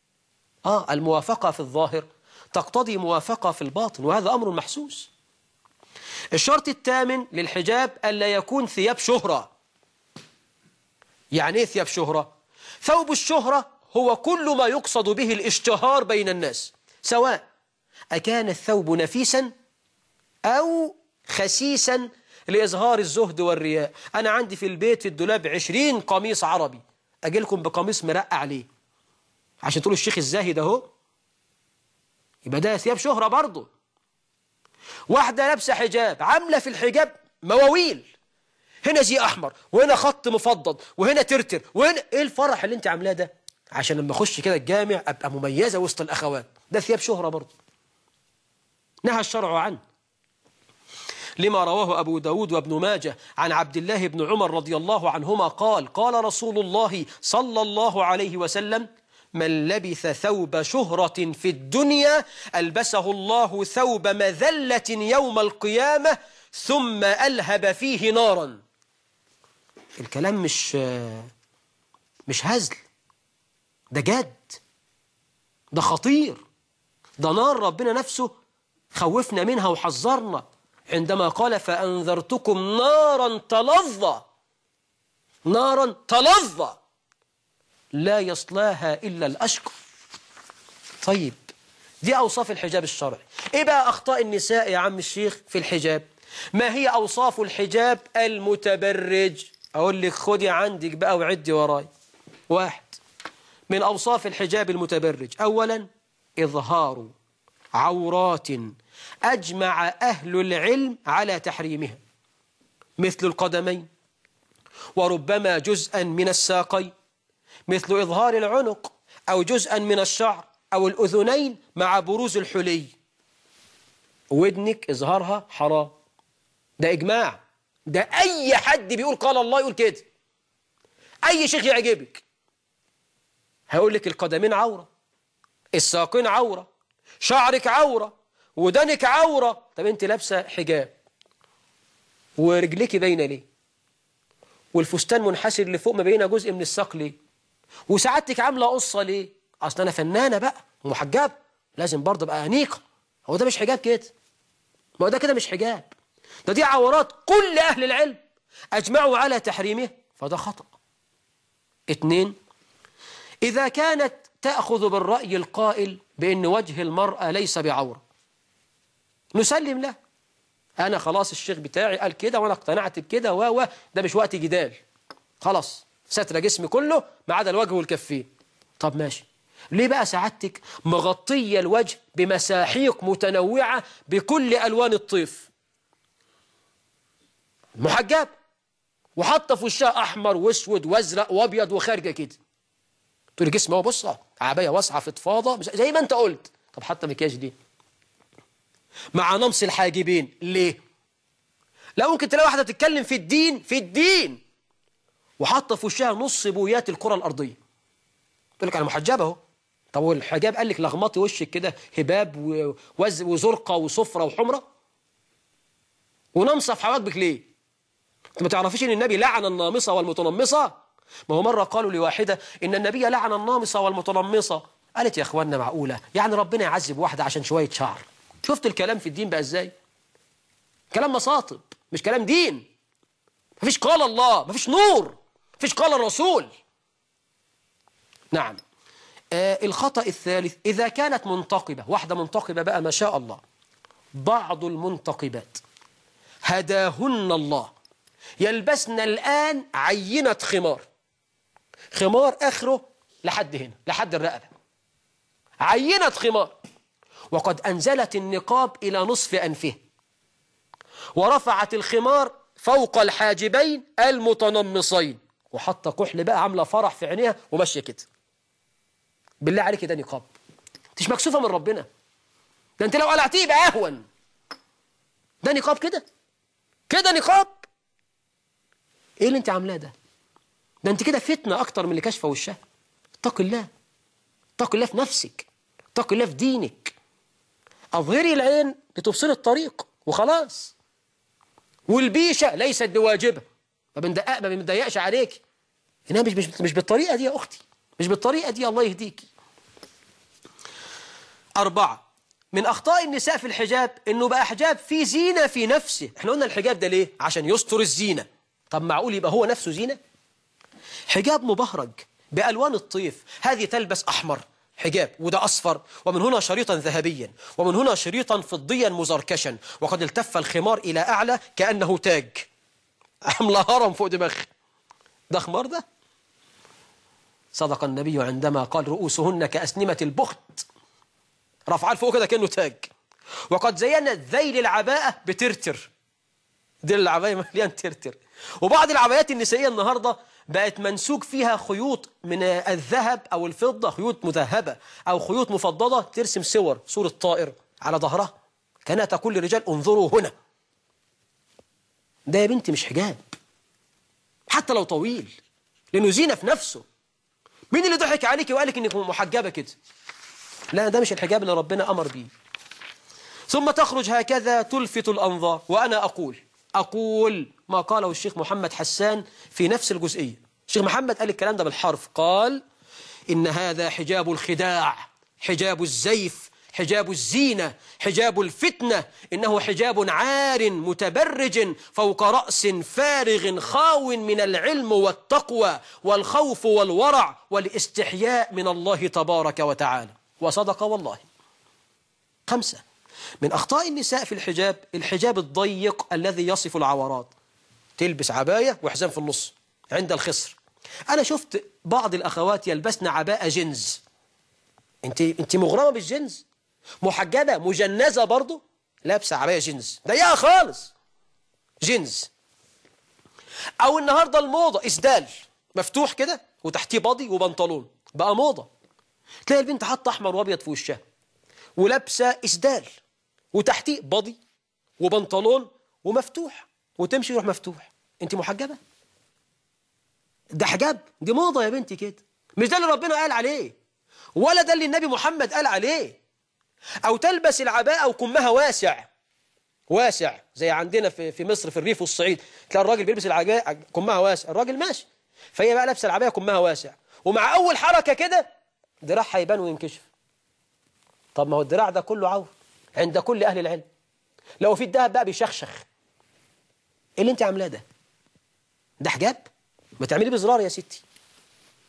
الموافقة في الظاهر تقتضي موافقة في الباطن، وهذا أمر محسوس. الشرط الثامن للحجاب ألا يكون ثياب شهرة. يعني إيه ثياب شهرة؟ ثوب الشهرة هو كل ما يقصد به الاشتهار بين الناس، سواء أكان الثوب نفيسا أو خسيسا لإظهار الزهد والرياء. أنا عندي في البيت في الدولاب 20 قميص عربي، أجي لكم بقميص مرقع عليه عشان تقولوا الشيخ الزاهد أهو، يبقى ده ثياب شهرة برضه. واحدة لابسة حجاب عاملة في الحجاب مواويل، هنا زي أحمر وهنا خط مفضل وهنا ترتر وهنا إيه الفرح اللي أنت عاملاه ده؟ عشان لما أخش كده الجامع أبقى مميزة وسط الأخوات. ده ثياب شهرة برضه، نهى الشرع عنه، لما رواه أبو داود وابن ماجه عن عبد الله بن عمر رضي الله عنهما قال: قال رسول الله صلى الله عليه وسلم: من لبث ثوب شهرة في الدنيا ألبسه الله ثوب مذلة يوم القيامة ثم ألهب فيه نارا. الكلام مش هزل، ده جد، ده خطير، ده نار ربنا نفسه خوفنا منها وحذرنا عندما قال: فأنذرتكم نارا تلظى، نارا تلظى لا يصلاها إلا الأشقى. طيب دي أوصاف الحجاب الشرعي. إيه بقى أخطاء النساء يا عم الشيخ في الحجاب؟ ما هي أوصاف الحجاب المتبرج؟ أقول لك خدي عندك بقى وعدي وراي. واحد من أوصاف الحجاب المتبرج: أولا إظهار عورات أجمع أهل العلم على تحريمها، مثل القدمين وربما جزءا من الساقين، مثل إظهار العنق أو جزءا من الشعر أو الأذنين مع بروز الحلي. ودنك إظهارها حرام، ده إجماع، ده أي حد بيقول قال الله يقول كده، أي شيخ يعجبك هيقول لك القدمين عورة، الساقين عورة، شعرك عورة، ودنك عورة. طب أنت لابسة حجاب ورجلك باينة ليه؟ والفستان منحسر لفوق ما بينه جزء من الساق ليه؟ وسعادتك عاملة قصة ليه؟ أصل أنا فنانة بقى ومحجبة لازم برضه أبقى أنيقة. هو ده مش حجاب كده، ما هو ده كده مش حجاب، ده دي عورات كل أهل العلم أجمعوا على تحريمه، فده خطأ. 2. إذا كانت تأخذ بالرأي القائل بأن وجه المرأة ليس بعورة نسلم له. أنا خلاص الشيخ بتاعي قال كده وأنا اقتنعت بكده ده مش وقت جدال، خلاص ستر جسمي كله ما عدا الوجه والكفين. طب ماشي، ليه بقى سعادتك مغطية الوجه بمساحيق متنوعة بكل ألوان الطيف، محجب وحاطه في وشها أحمر واسود وازرق وابيض وخارجة كده، تقول جسمي هو بص عباية واسعة فضفاضة زي ما انت قلت. طب حتى مكياج دي مع نمص الحاجبين ليه؟ لا ممكن تلاقي واحدة تتكلم في الدين وحاطه في وشها نص بويات الكرة الأرضية، تقول لك أنا محجبة اهو. طب والحجاب قال لك لغمطي وشك كده هباب وزرقة وصفرة وحمرة ونمصة في حواجبك ليه؟ انت ما تعرفيش ان النبي لعن النامصة والمتنمصة؟ ما هو مرة قالوا لواحدة إن النبي لعن النامصة والمتنمصة، قالت يا أخوانا معقولة يعني ربنا يعذب واحدة عشان شوية شعر؟ شفت الكلام في الدين بقى إزاي؟ كلام مصاطب مش كلام دين. مفيش قال الله، مفيش نور، مفيش قال الرسول. نعم. الخطأ الثالث إذا كانت منتقبة، واحدة منتقبة بقى ما شاء الله، بعض المنتقبات هداهن الله يلبسن الآن عينة خمار آخره لحد هنا لحد الرقبة، عينة خمار، وقد أنزلت النقاب إلى نصف أنفه ورفعت الخمار فوق الحاجبين المتنمصين وحط كحل بقى عاملة فرح في عينيها وماشية كده. بالله عليك ده نقاب؟ انتش مكسوفة من ربنا؟ ده انت لو قلعتيه يبقى أهون. ده نقاب كده نقاب؟ ايه اللي انت عاملاه ده؟ ده انت كده فتنة أكتر من اللي كشفة وشها. اتق الله، اتق الله في نفسك، اتق الله في دينك. أظهري العين لتبصري الطريق وخلاص. والبيشة ليست بواجبة، ما بنضيقش عليك. إنها مش بالطريقة دي يا أختي، مش بالطريقة دي. الله يهديك. 4 من أخطاء النساء في الحجاب إنه بقى حجاب فيه زينة في نفسه. احنا قلنا الحجاب ده ليه؟ عشان يستر الزينة. طب معقول يبقى هو نفسه زينة؟ حجاب مبهرج بألوان الطيف، هذه تلبس أحمر حجاب وده أصفر، ومن هنا شريطا ذهبيا ومن هنا شريطا فضيا مزركشا، وقد التف الخمار إلى أعلى كأنه تاج، عامله هرم فوق دماغه. ده خمار ده؟ صدق النبي عندما قال رؤوسهن كأسنمة البخت، رفعال فوق كده كأنه تاج. وقد زينت ذيل العباءة بترتر، ذيل العباية مليان ترتر. وبعض العبايات النسائية النهاردة بقت منسوج فيها خيوط من الذهب أو الفضة، خيوط مذهبة أو خيوط مفضلة، ترسم صورة طائر على ظهرها كانها تقول للرجال انظروا هنا. ده يا بنتي مش حجاب حتى لو طويل، لأنه زينة في نفسه. مين اللي ضحك عليك وقالك إنك محجبة كده؟ لا، ده مش الحجاب اللي ربنا أمر بيه. ثم تخرج هكذا تلفت الأنظار. وأنا أقول ما قاله الشيخ محمد حسان في نفس الجزئية. الشيخ محمد قال الكلام ده بالحرف، قال إن هذا حجاب الخداع، حجاب الزيف، حجاب الزينة، حجاب الفتنة، إنه حجاب عار متبرج فوق رأس فارغ خاو من العلم والتقوى والخوف والورع والاستحياء من الله تبارك وتعالى. وصدق والله. 5 من أخطاء النساء في الحجاب الضيق الذي يصف العورات، تلبس عباية وحزام في النص عند الخصر. أنا شفت بعض الأخوات يلبسن عباءة جنز. أنت مغرمة بالجنز؟ محجبة مجنزة برضو لابسة عباية جنز ضيقة خالص، جنز. أو النهاردة الموضة إسدال مفتوح كده وتحتيه بادي وبنطلون، بقى موضة. تلاقي البنت حاطة أحمر وأبيض في وشها ولابسة إسدال وتحتيه بادي وبنطلون ومفتوح، وتمشي يروح مفتوح. أنت محجبة؟ ده حجاب؟ دي موضة يا بنتي كده. مش ده اللي ربنا قال عليه، ولا ده اللي النبي محمد قال عليه. أو تلبس العباءة وكمها واسع زي عندنا في مصر في الريف والصعيد، تلاقي الراجل بيلبس العباءة كمها واسع، الراجل ماشي، فهي بقى لابسه العباية كمها واسع، ومع أول حركة كده دراعها يبان وينكشف. طب ما هو الدراع ده كله عور عند كل أهل العلم. لو في الدهب بقى بيشخشخ. إيه اللي أنت عاملاه ده؟ ده حجاب؟ ما تعملي بزرار يا ستي.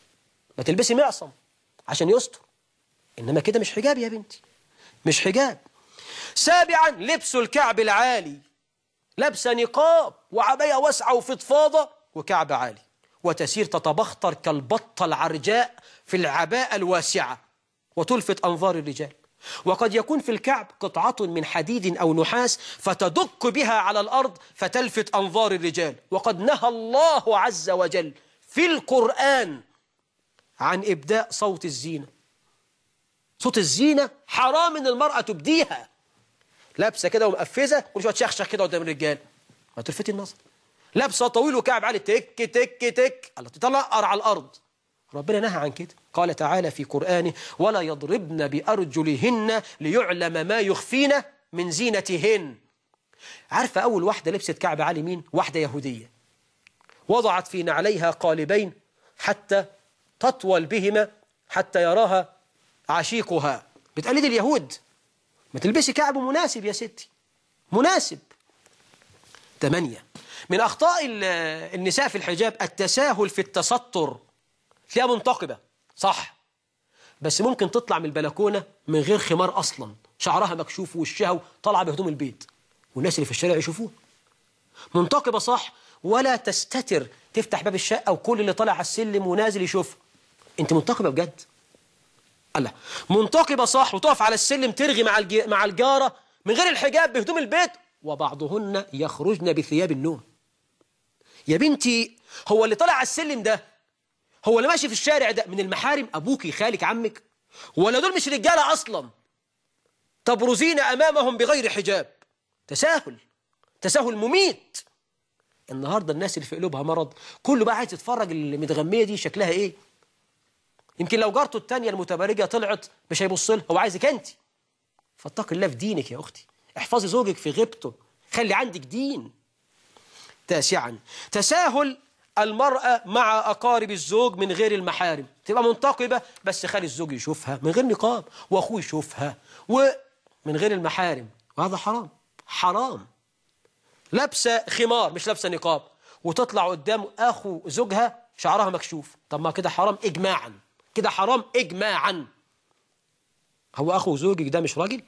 ما تلبسي معصم عشان يستر، إنما كده مش حجاب يا بنتي، مش حجاب. سابعا لبس الكعب العالي، لابسه نقاب وعباية واسعة وفضفاضة وكعب عالي، وتسير تتبختر كالبطة العرجاء في العباءة الواسعة وتلفت أنظار الرجال. وقد يكون في الكعب قطعة من حديد أو نحاس فتدق بها على الأرض فتلفت أنظار الرجال. وقد نهى الله عز وجل في القرآن عن إبداء صوت الزينة. صوت الزينة حرام إن المرأة تبديها، لابسة كده ومقفزة كل شوية تشخشخ كده قدام الرجال، ما تلفتي النظر. لابسة طويل وكعب عالي تك تك تك، الله تطلقر على الأرض. ربنا نهى عن كده، قال تعالى في قرآنه: ولا يضربن بأرجلهن ليعلم ما يخفين من زينتهن. عارفة أول واحدة لبست كعب عالي مين؟ واحدة يهودية وضعت في نعليها قالبين حتى تطول بهما حتى يراها عشيقها. بتقلد اليهود، ما تلبسي كعب مناسب يا ستي، مناسب. 8 من أخطاء النساء في الحجاب التساهل في التستر. تلاقيها منتقبة صح، بس ممكن تطلع من البلكونة من غير خمار أصلا، شعرها مكشوف ووشها طالعة بهدوم البيت والناس اللي في الشارع يشوفوه. منتقبة صح، ولا تستتر، تفتح باب الشقة وكل اللي طالع على السلم ونازل يشوفها. أنت منتقبة بجد؟ الله، منتقبة صح وتقف على السلم ترغي مع الجارة من غير الحجاب بهدوم البيت، وبعضهن يخرجن بثياب النوم. يا بنتي، هو اللي طالع على السلم ده، هو اللي ماشي في الشارع ده من المحارم أبوكي خالك عمك؟ ولا دول مش رجالة أصلا تبرزين أمامهم بغير حجاب؟ تساهل، تساهل مميت. النهاردة الناس اللي في قلوبها مرض كله بقى عايز يتفرج اللي متغمية دي شكلها إيه. يمكن لو جارته التانية المتبرجة طلعت مش هيبص لها، هو عايزك أنت. فاتقي الله في دينك يا أختي، احفظي زوجك في غيبته، خلي عندك دين. 9 تساهل المرأة مع أقارب الزوج من غير المحارم. تبقى منتقبة بس خالي الزوج يشوفها من غير نقاب، وأخوه يشوفها ومن غير المحارم، وهذا حرام، حرام. لابسة خمار مش لابسة نقاب وتطلع قدام أخو زوجها شعرها مكشوف، طب ما كده حرام إجماعا، كده حرام إجماعا. هو أخو زوجك ده مش راجل؟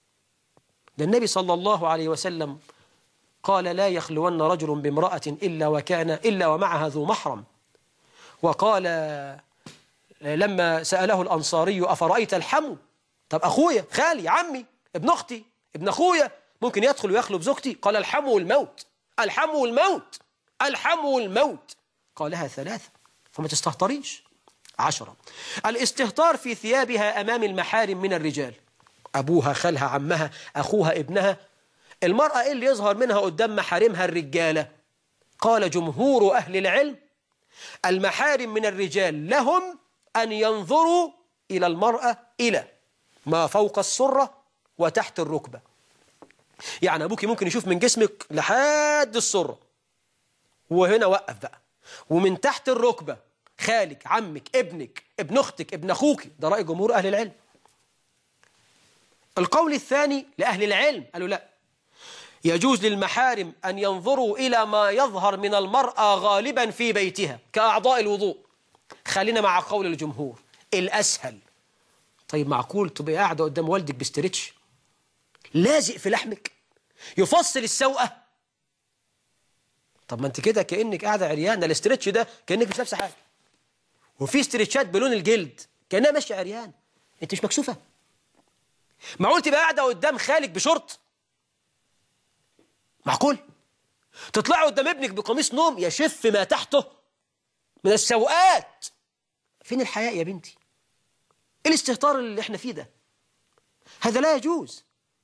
ده النبي صلى الله عليه وسلم قال: لا يخلون رجل بامرأة إلا ومعها ذو محرم. وقال لما سأله الأنصاري: أفرأيت الحمو؟ طب أخويا، خالي، عمي، ابن أختي، ابن أخويا ممكن يدخل ويخلو بزوجتي؟ قال: الحمو والموت، الحمو والموت، الحمو والموت. قالها 3 فما تستهتريش. 10 الاستهتار في ثيابها أمام المحارم من الرجال، أبوها، خالها، عمها، أخوها، ابنها. المرأة إيه اللي يظهر منها قدام محارمها الرجالة؟ قال جمهور أهل العلم: المحارم من الرجال لهم أن ينظروا إلى المرأة إلى ما فوق السرة وتحت الركبة. يعني أبوك ممكن يشوف من جسمك لحد السرة وهنا وقف بقى، ومن تحت الركبة خالك، عمك، ابنك، ابن أختك، ابن أخوك. ده رأي جمهور أهل العلم. القول الثاني لأهل العلم قالوا لا، يجوز للمحارم أن ينظروا إلى ما يظهر من المرأة غالبا في بيتها كأعضاء الوضوء. خلينا مع قول الجمهور الأسهل. طيب معقول تبقى قاعدة قدام والدك بستريتش لازق في لحمك يفصل السوءة؟ طب ما انت كده كأنك قاعدة عريانة. الاستريتش ده كأنك مش لابسة حاجة، وفي استريتشات بلون الجلد كأنها ماشية عريان، انت مش مكسوفة؟ معقول تبقى قاعدة قدام خالك بشورت؟ معقول تطلعي قدام ابنك بقميص نوم يشف ما تحته من السوءات؟ فين الحياء يا بنتي؟ ايه الاستهتار اللي احنا فيه ده؟ هذا لا يجوز.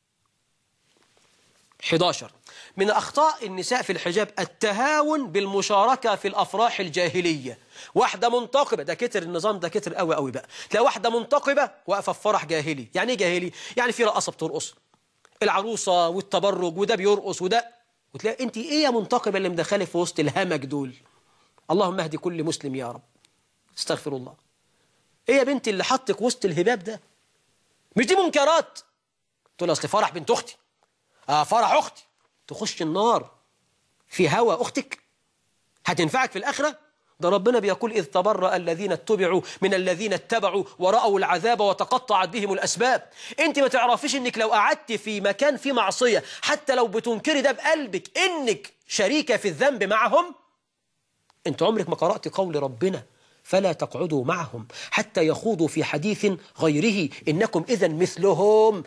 11 من أخطاء النساء في الحجاب التهاون بالمشاركة في الأفراح الجاهلية. واحدة منتقبة، ده كتر النظام ده، كتر قوي قوي بقى، تلاقي واحدة منتقبة واقفة في فرح جاهلي. يعني ايه جاهلي؟ يعني في رقصة بترقص، العروسة والتبرج، وده بيرقص وده، وتلاقي انت ايه يا منتقبة اللي مدخلك في وسط الهمج دول؟ اللهم اهدي كل مسلم يا رب. استغفر الله. ايه يا بنتي اللي حطك وسط الهباب ده؟ مش دي منكرات؟ تقول اصل فرح بنت اختي، فرح اختي، تخش النار في هوى اختك؟ هتنفعك في الاخره ده ربنا بيقول إذ تبرأ الذين اتبعوا من الذين اتبعوا ورأوا العذاب وتقطعت بهم الأسباب. أنت ما تعرفيش أنك لو قعدت في مكان فيه معصية حتى لو بتنكري ده بقلبك إنك شريكة في الذنب معهم، أنت عمرك ما قرأت قول ربنا فلا تقعدوا معهم حتى يخوضوا في حديث غيره إنكم إذن مثلهم.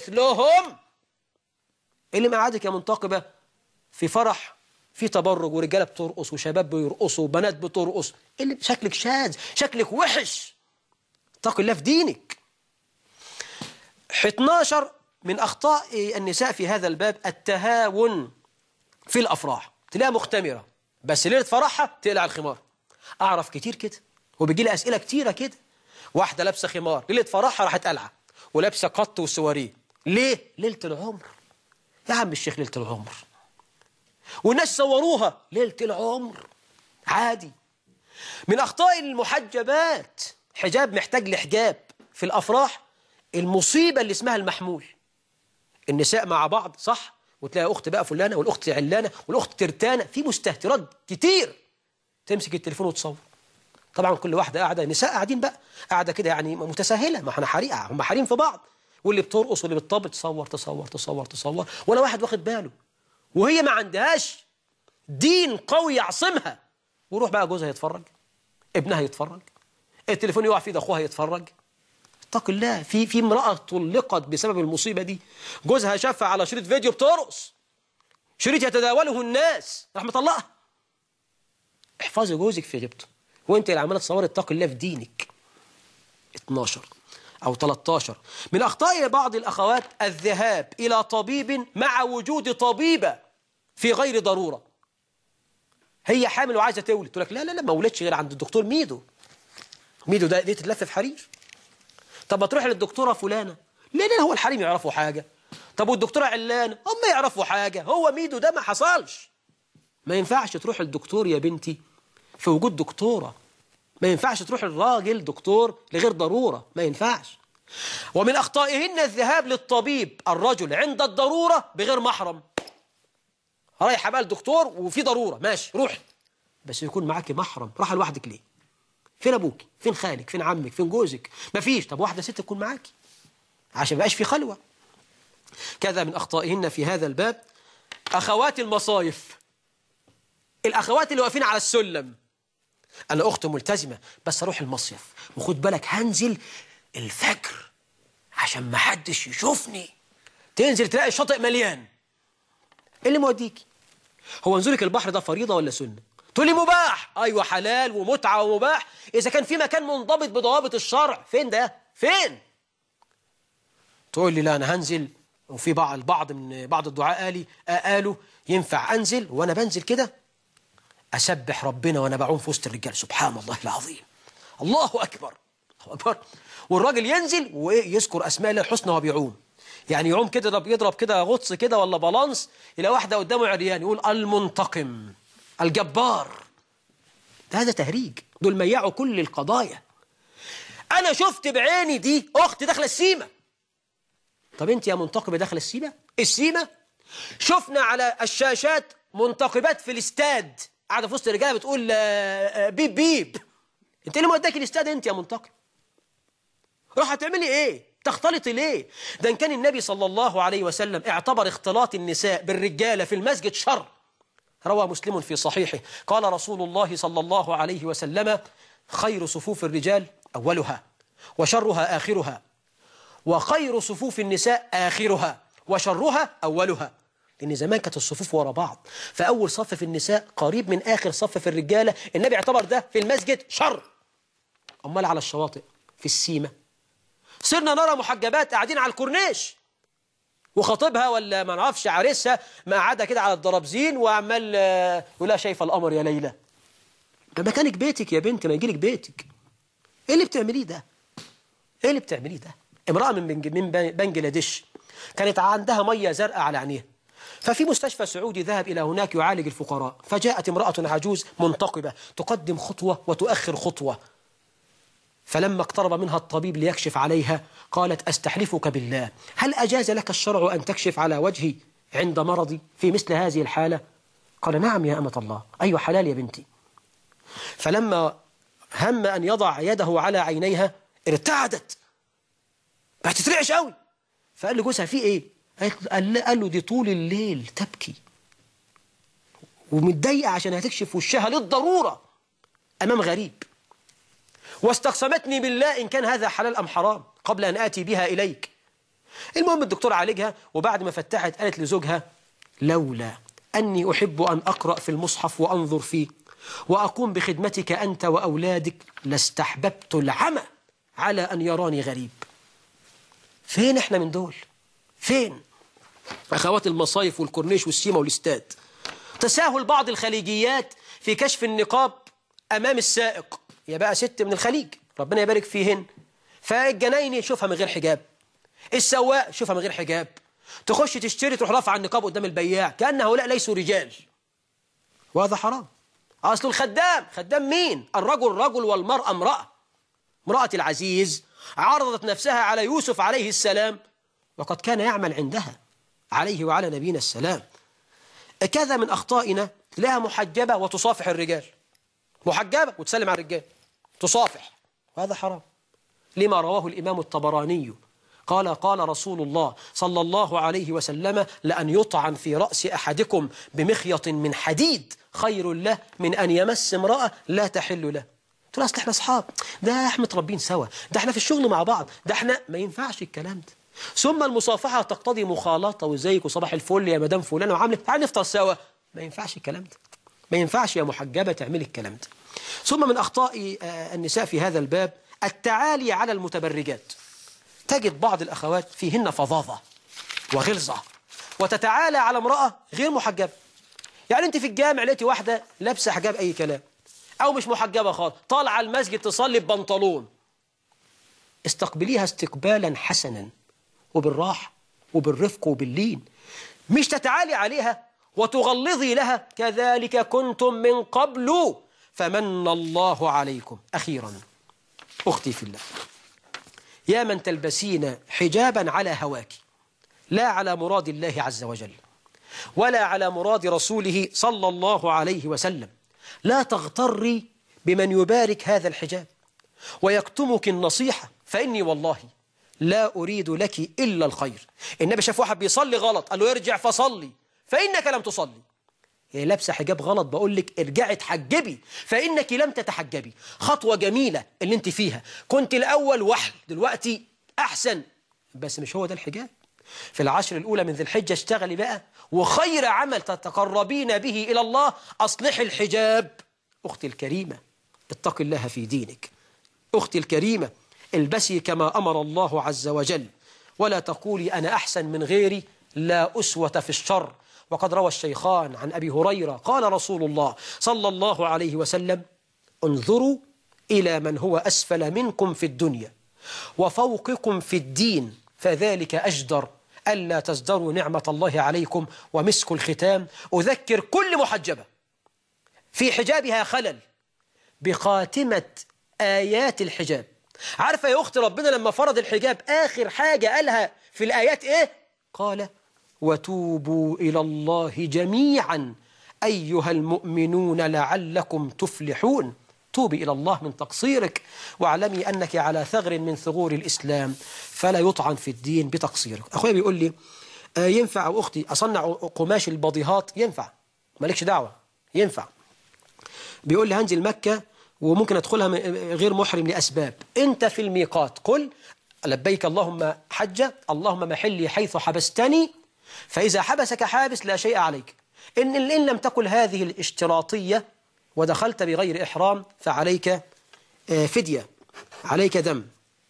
اللي مقعدك يا منتقبة في فرح في تبرج ورجالة بترقص وشباب بيرقصوا وبنات بترقص، اللي شكلك شاذ، شكلك وحش، اتق الله في دينك. 12 من أخطاء النساء في هذا الباب التهاون في الأفراح. تلاقيها مختمرة بس ليلة فرحها تقلع الخمار. أعرف كتير كده وبيجي لي أسئلة كتيرة كده. واحدة لابسة خمار ليلة فرحها راحت قلعة ولابسة قط وسواريه. ليه؟ ليلة العمر يا عم الشيخ، ليلة العمر، والناس صوروها ليلة العمر عادي. من أخطاء المحجبات حجاب محتاج لحجاب في الأفراح، المصيبة اللي اسمها المحمول. النساء مع بعض صح، وتلاقي أخت بقى فلانة والأخت علانة والأخت ترتانة، في مستهترات كتير، تمسك التليفون وتصور. طبعا كل واحدة قاعدة، نساء قاعدين بقى قاعدة كده يعني متساهلة، ما احنا حريقة، هم حريم في بعض، واللي بترقص واللي بتطبل تصور تصور تصور تصور، ولا واحد واخد باله، وهي ما عندهاش دين قوي يعصمها. وروح بقى جوزها يتفرج، ابنها يتفرج، التليفون يقع في ايد اخوها يتفرج. اتق الله. في امرأة طلقت بسبب المصيبة دي، جوزها شافها على شريط فيديو بترقص، شريط يتداوله الناس، راح مطلقها. احفظي جوزك في غيبته وانت اللي عماله تصوري، اتق الله في دينك. 12 أو 13 من أخطاء بعض الأخوات الذهاب إلى طبيب مع وجود طبيبة في غير ضرورة. هي حامل وعايزة تولد، تقول لك لا لا لا ما ولدش غير عند الدكتور ميدو. ميدو ده دي تتلف في حرير. طب ما تروح للدكتورة فلانة، لا هو الحريم يعرفوا حاجة. طب والدكتورة علانة هم يعرفوا حاجة، هو ميدو ده ما حصلش. ما ينفعش تروح للدكتور يا بنتي في وجود دكتورة، ما ينفعش تروح الراجل دكتور لغير ضرورة، ما ينفعش. ومن أخطائهن الذهاب للطبيب الرجل عند الضرورة بغير محرم. رايحة بقى الدكتور وفي ضرورة، ماشي روح، بس يكون معاكي محرم. راح لوحدك ليه؟ فين أبوك؟ فين خالك؟ فين عمك؟ فين جوزك؟ مفيش. طب واحدة ست تكون معاكي عشان ما يبقاش في خلوة. كذا من أخطائهن في هذا الباب أخوات المصايف، الأخوات اللي واقفين على السلم. أنا أخت ملتزمة بس أروح المصيف، وخد بالك هنزل الفجر عشان ما حدش يشوفني. تنزل تلاقي الشاطئ مليان. إيه اللي موديكي؟ هو نزولك البحر ده فريضة ولا سنة؟ تقول لي مباح. أيوة حلال ومتعة ومباح إذا كان في مكان منضبط بضوابط الشرع. فين ده؟ فين؟ تقول لي لا أنا هنزل، وفي بعض الدعاء قالوا ينفع أنزل وأنا بنزل كده أسبح ربنا وأنا بعوم في وسط الرجال، سبحان الله العظيم، الله أكبر، الله أكبر. والراجل ينزل ويذكر أسماء الله الحسنى وهو بيعوم، يعني يعوم كده يضرب كده غطس كده ولا بالانس، إلى واحدة قدامه عريان يقول المنتقم الجبار. هذا تهريج، دول ميعوا كل القضايا. أنا شفت بعيني دي أخت داخلة السيمة. طب أنت يا منتقبة داخلة السيمة؟ شفنا على الشاشات منتقبات في الاستاد قاعدة في وسط الرجالة بتقول بيب بيب. انت اللي موداكي الاستاد انت يا منتقب؟ راح هتعملي ايه؟ تختلطي ليه؟ ده ان كان النبي صلى الله عليه وسلم اعتبر اختلاط النساء بالرجالة في المسجد شر. روى مسلم في صحيحه قال رسول الله صلى الله عليه وسلم خير صفوف الرجال أولها وشرها آخرها، وخير صفوف النساء آخرها وشرها أولها. لأن زمان كانت الصفوف ورا بعض، فأول صف في النساء قريب من آخر صف في الرجالة. النبي اعتبر ده في المسجد شر. أمال على الشواطئ في السيمة صرنا نرى محجبات قاعدين على الكورنيش وخطيبها ولا ما نعرفش عريسها مقعدة كده على الدرابزين وعمال يقول لها شايفة القمر يا ليلى. ده مكانك بيتك يا بنت، ما يجيلك بيتك. ايه اللي بتعمليه ده؟ ايه اللي بتعمليه ده؟ امرأة من بنجلاديش كانت عندها مية زرقاء على عينيها، ففي مستشفى سعودي ذهب إلى هناك يعالج الفقراء، فجاءت امرأة عجوز منتقبة تقدم خطوة وتؤخر خطوة، فلما اقترب منها الطبيب ليكشف عليها قالت أستحلفك بالله هل أجاز لك الشرع أن تكشف على وجهي عند مرضي في مثل هذه الحالة؟ قال نعم يا أمة الله. أيوة حلال يا بنتي. فلما هم أن يضع يده على عينيها ارتعدت، بقت تترعش قوي. فقال له جوزها في ايه؟ قال له دي طول الليل تبكي ومتضايقه عشان هتكشف وشها للضروره امام غريب، واستقسمتني بالله ان كان هذا حلال ام حرام قبل ان اتي بها اليك. المهم الدكتور عالجها، وبعد ما فتحت قالت لزوجها لولا اني احب ان اقرا في المصحف وانظر فيه واقوم بخدمتك انت واولادك لاستحببت العمى على ان يراني غريب. فين احنا من دول؟ فين اخوات المصايف والكورنيش والسيما والاستاد؟ تساهل بعض الخليجيات في كشف النقاب امام السائق، يا بقى ست من الخليج ربنا يبارك فيهن، فالجنايني يشوفها من غير حجاب، السواق يشوفها من غير حجاب، تخش تشتري تروح رافعه النقاب قدام البياع كأن هؤلاء ليسوا رجال، وهذا حرام. اصل الخدام، خدام مين؟ الرجل رجل والمرأة امرأة. امرأة العزيز عرضت نفسها على يوسف عليه السلام وقد كان يعمل عندها عليه وعلى نبينا السلام. كذا من أخطائنا، تلاقيها محجبة وتصافح الرجال، محجبة وتسلم على الرجال، تصافح، وهذا حرام. لما رواه الإمام الطبراني قال رسول الله صلى الله عليه وسلم لأن يطعن في رأس أحدكم بمخيط من حديد خير له من أن يمس امرأة لا تحل له. تقول أصل احنا أصحاب، ده احنا متربين سوا، ده احنا في الشغل مع بعض، ده احنا، ما ينفعش الكلام ده. ثم المصافحة تقتضي مخالطة، وزيك وصباح الفل يا مدام فلان وعامله، تعال نفطر سوا، ما ينفعش الكلام ده، ما ينفعش يا محجبة تعملي الكلام ده. ثم من أخطاء النساء في هذا الباب التعالي على المتبرجات. تجد بعض الأخوات فيهن فظاظة وغلظة وتتعالى على امرأة غير محجبة. يعني أنت في الجامع لقيتي واحدة لابسة حجاب أي كلام أو مش محجبة خالص، طالعة المسجد تصلي ببنطلون، استقبليها استقبالا حسنا وبالراحة وبالرفق وباللين، مش تتعالي عليها وتغلظي لها كذلك كنتم من قبل فمن الله عليكم. أخيرا أختي في الله، يا من تلبسين حجابا على هواك لا على مراد الله عز وجل ولا على مراد رسوله صلى الله عليه وسلم، لا تغتري بمن يبارك هذا الحجاب ويكتمك النصيحة، فإني والله لا أريد لك إلا الخير. النبي شاف واحد بيصلي غلط قال له ارجع فصلي فإنك لم تصلي. هي لابسة حجاب غلط، بقول لك ارجعي تحجبي فإنك لم تتحجبي. خطوة جميلة اللي انت فيها، كنت الأول وحل دلوقتي أحسن، بس مش هو ده الحجاب. في العشر الأولى من ذي الحجة اشتغلي بقى، وخير عمل تتقربين به إلى الله أصلحي الحجاب. أختي الكريمة اتق الله في دينك، أختي الكريمة البسي كما أمر الله عز وجل، ولا تقولي أنا أحسن من غيري، لا أسوة في الشر. وقد روى الشيخان عن أبي هريرة قال رسول الله صلى الله عليه وسلم انظروا إلى من هو أسفل منكم في الدنيا وفوقكم في الدين فذلك أجدر ألا تزدروا نعمة الله عليكم. ومسك الختام، أذكر كل محجبة في حجابها خلل بخاتمة آيات الحجاب. عارفة يا أختي ربنا لما فرض الحجاب آخر حاجة قالها في الآيات إيه؟ قال وتوبوا إلى الله جميعا أيها المؤمنون لعلكم تفلحون. توبي إلى الله من تقصيرك، واعلمي أنك على ثغر من ثغور الإسلام فلا يطعن في الدين بتقصيرك. أخويا بيقول لي ينفع أو أختي أصنع قماش البضيهات؟ ينفع، مالكش دعوة، ينفع. بيقول لي هنزل مكة وممكن أدخلها غير محرم لأسباب، أنت في الميقات قل لبيك اللهم حجة اللهم محلي حيث حبستني، فإذا حبسك حابس لا شيء عليك. إن لم تقل هذه الاشتراطية ودخلت بغير إحرام فعليك فدية، عليك دم.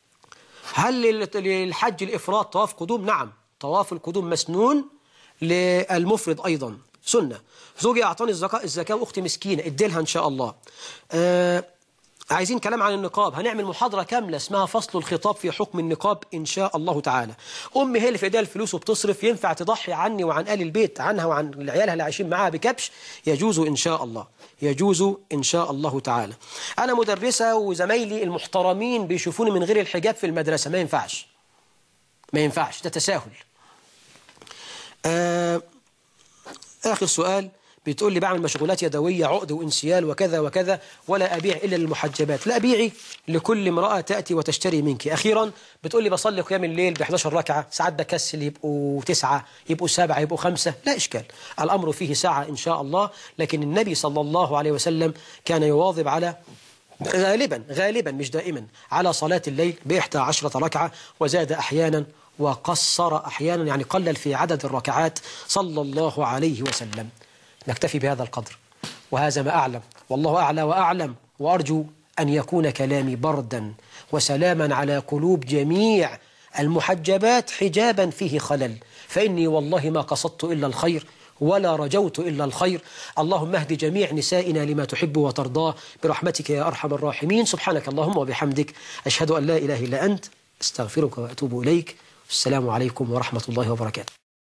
هل للحج الإفراد طواف قدوم؟ نعم، طواف القدوم مسنون، للمفرد أيضا سنة. زوجي أعطاني الزكاة وأختي مسكينة اديلها إن شاء الله. عايزين كلام عن النقاب، هنعمل محاضرة كاملة اسمها فصل الخطاب في حكم النقاب إن شاء الله تعالى. أمي هي اللي في إيديها الفلوس وبتصرف، ينفع تضحي عني وعن آل البيت عنها وعن عيالها اللي عايشين معاها بكبش؟ يجوز إن شاء الله، يجوز إن شاء الله تعالى. أنا مدرسة وزمايلي المحترمين بيشوفوني من غير الحجاب في المدرسة، ما ينفعش، ما ينفعش، ده تساهل. آخر سؤال بتقول لي بعمل مشغولات يدوية، عقد وانسيال وكذا وكذا، ولا أبيع إلا للمحجبات. لا، أبيعي لكل امرأة تأتي وتشتري منك. أخيرا بتقول لي بصلي قيام الليل ب11 ركعة، ساعات بكسل يبقوا 9 يبقوا 7 يبقوا 5، لا إشكال، الأمر فيه ساعة إن شاء الله. لكن النبي صلى الله عليه وسلم كان يواظب على غالبا مش دائما على صلاة الليل ب11 ركعة، وزاد أحيانا وقصر أحيانا، يعني قلل في عدد الركعات صلى الله عليه وسلم. نكتفي بهذا القدر، وهذا ما أعلم، والله أعلى وأعلم، وأرجو أن يكون كلامي بردا وسلاما على قلوب جميع المحجبات حجابا فيه خلل، فإني والله ما قصدت إلا الخير ولا رجوت إلا الخير. اللهم اهد جميع نسائنا لما تحب وترضاه برحمتك يا أرحم الراحمين. سبحانك اللهم وبحمدك، أشهد أن لا إله إلا أنت، استغفرك وأتوب إليك. السلام عليكم ورحمة الله وبركاته.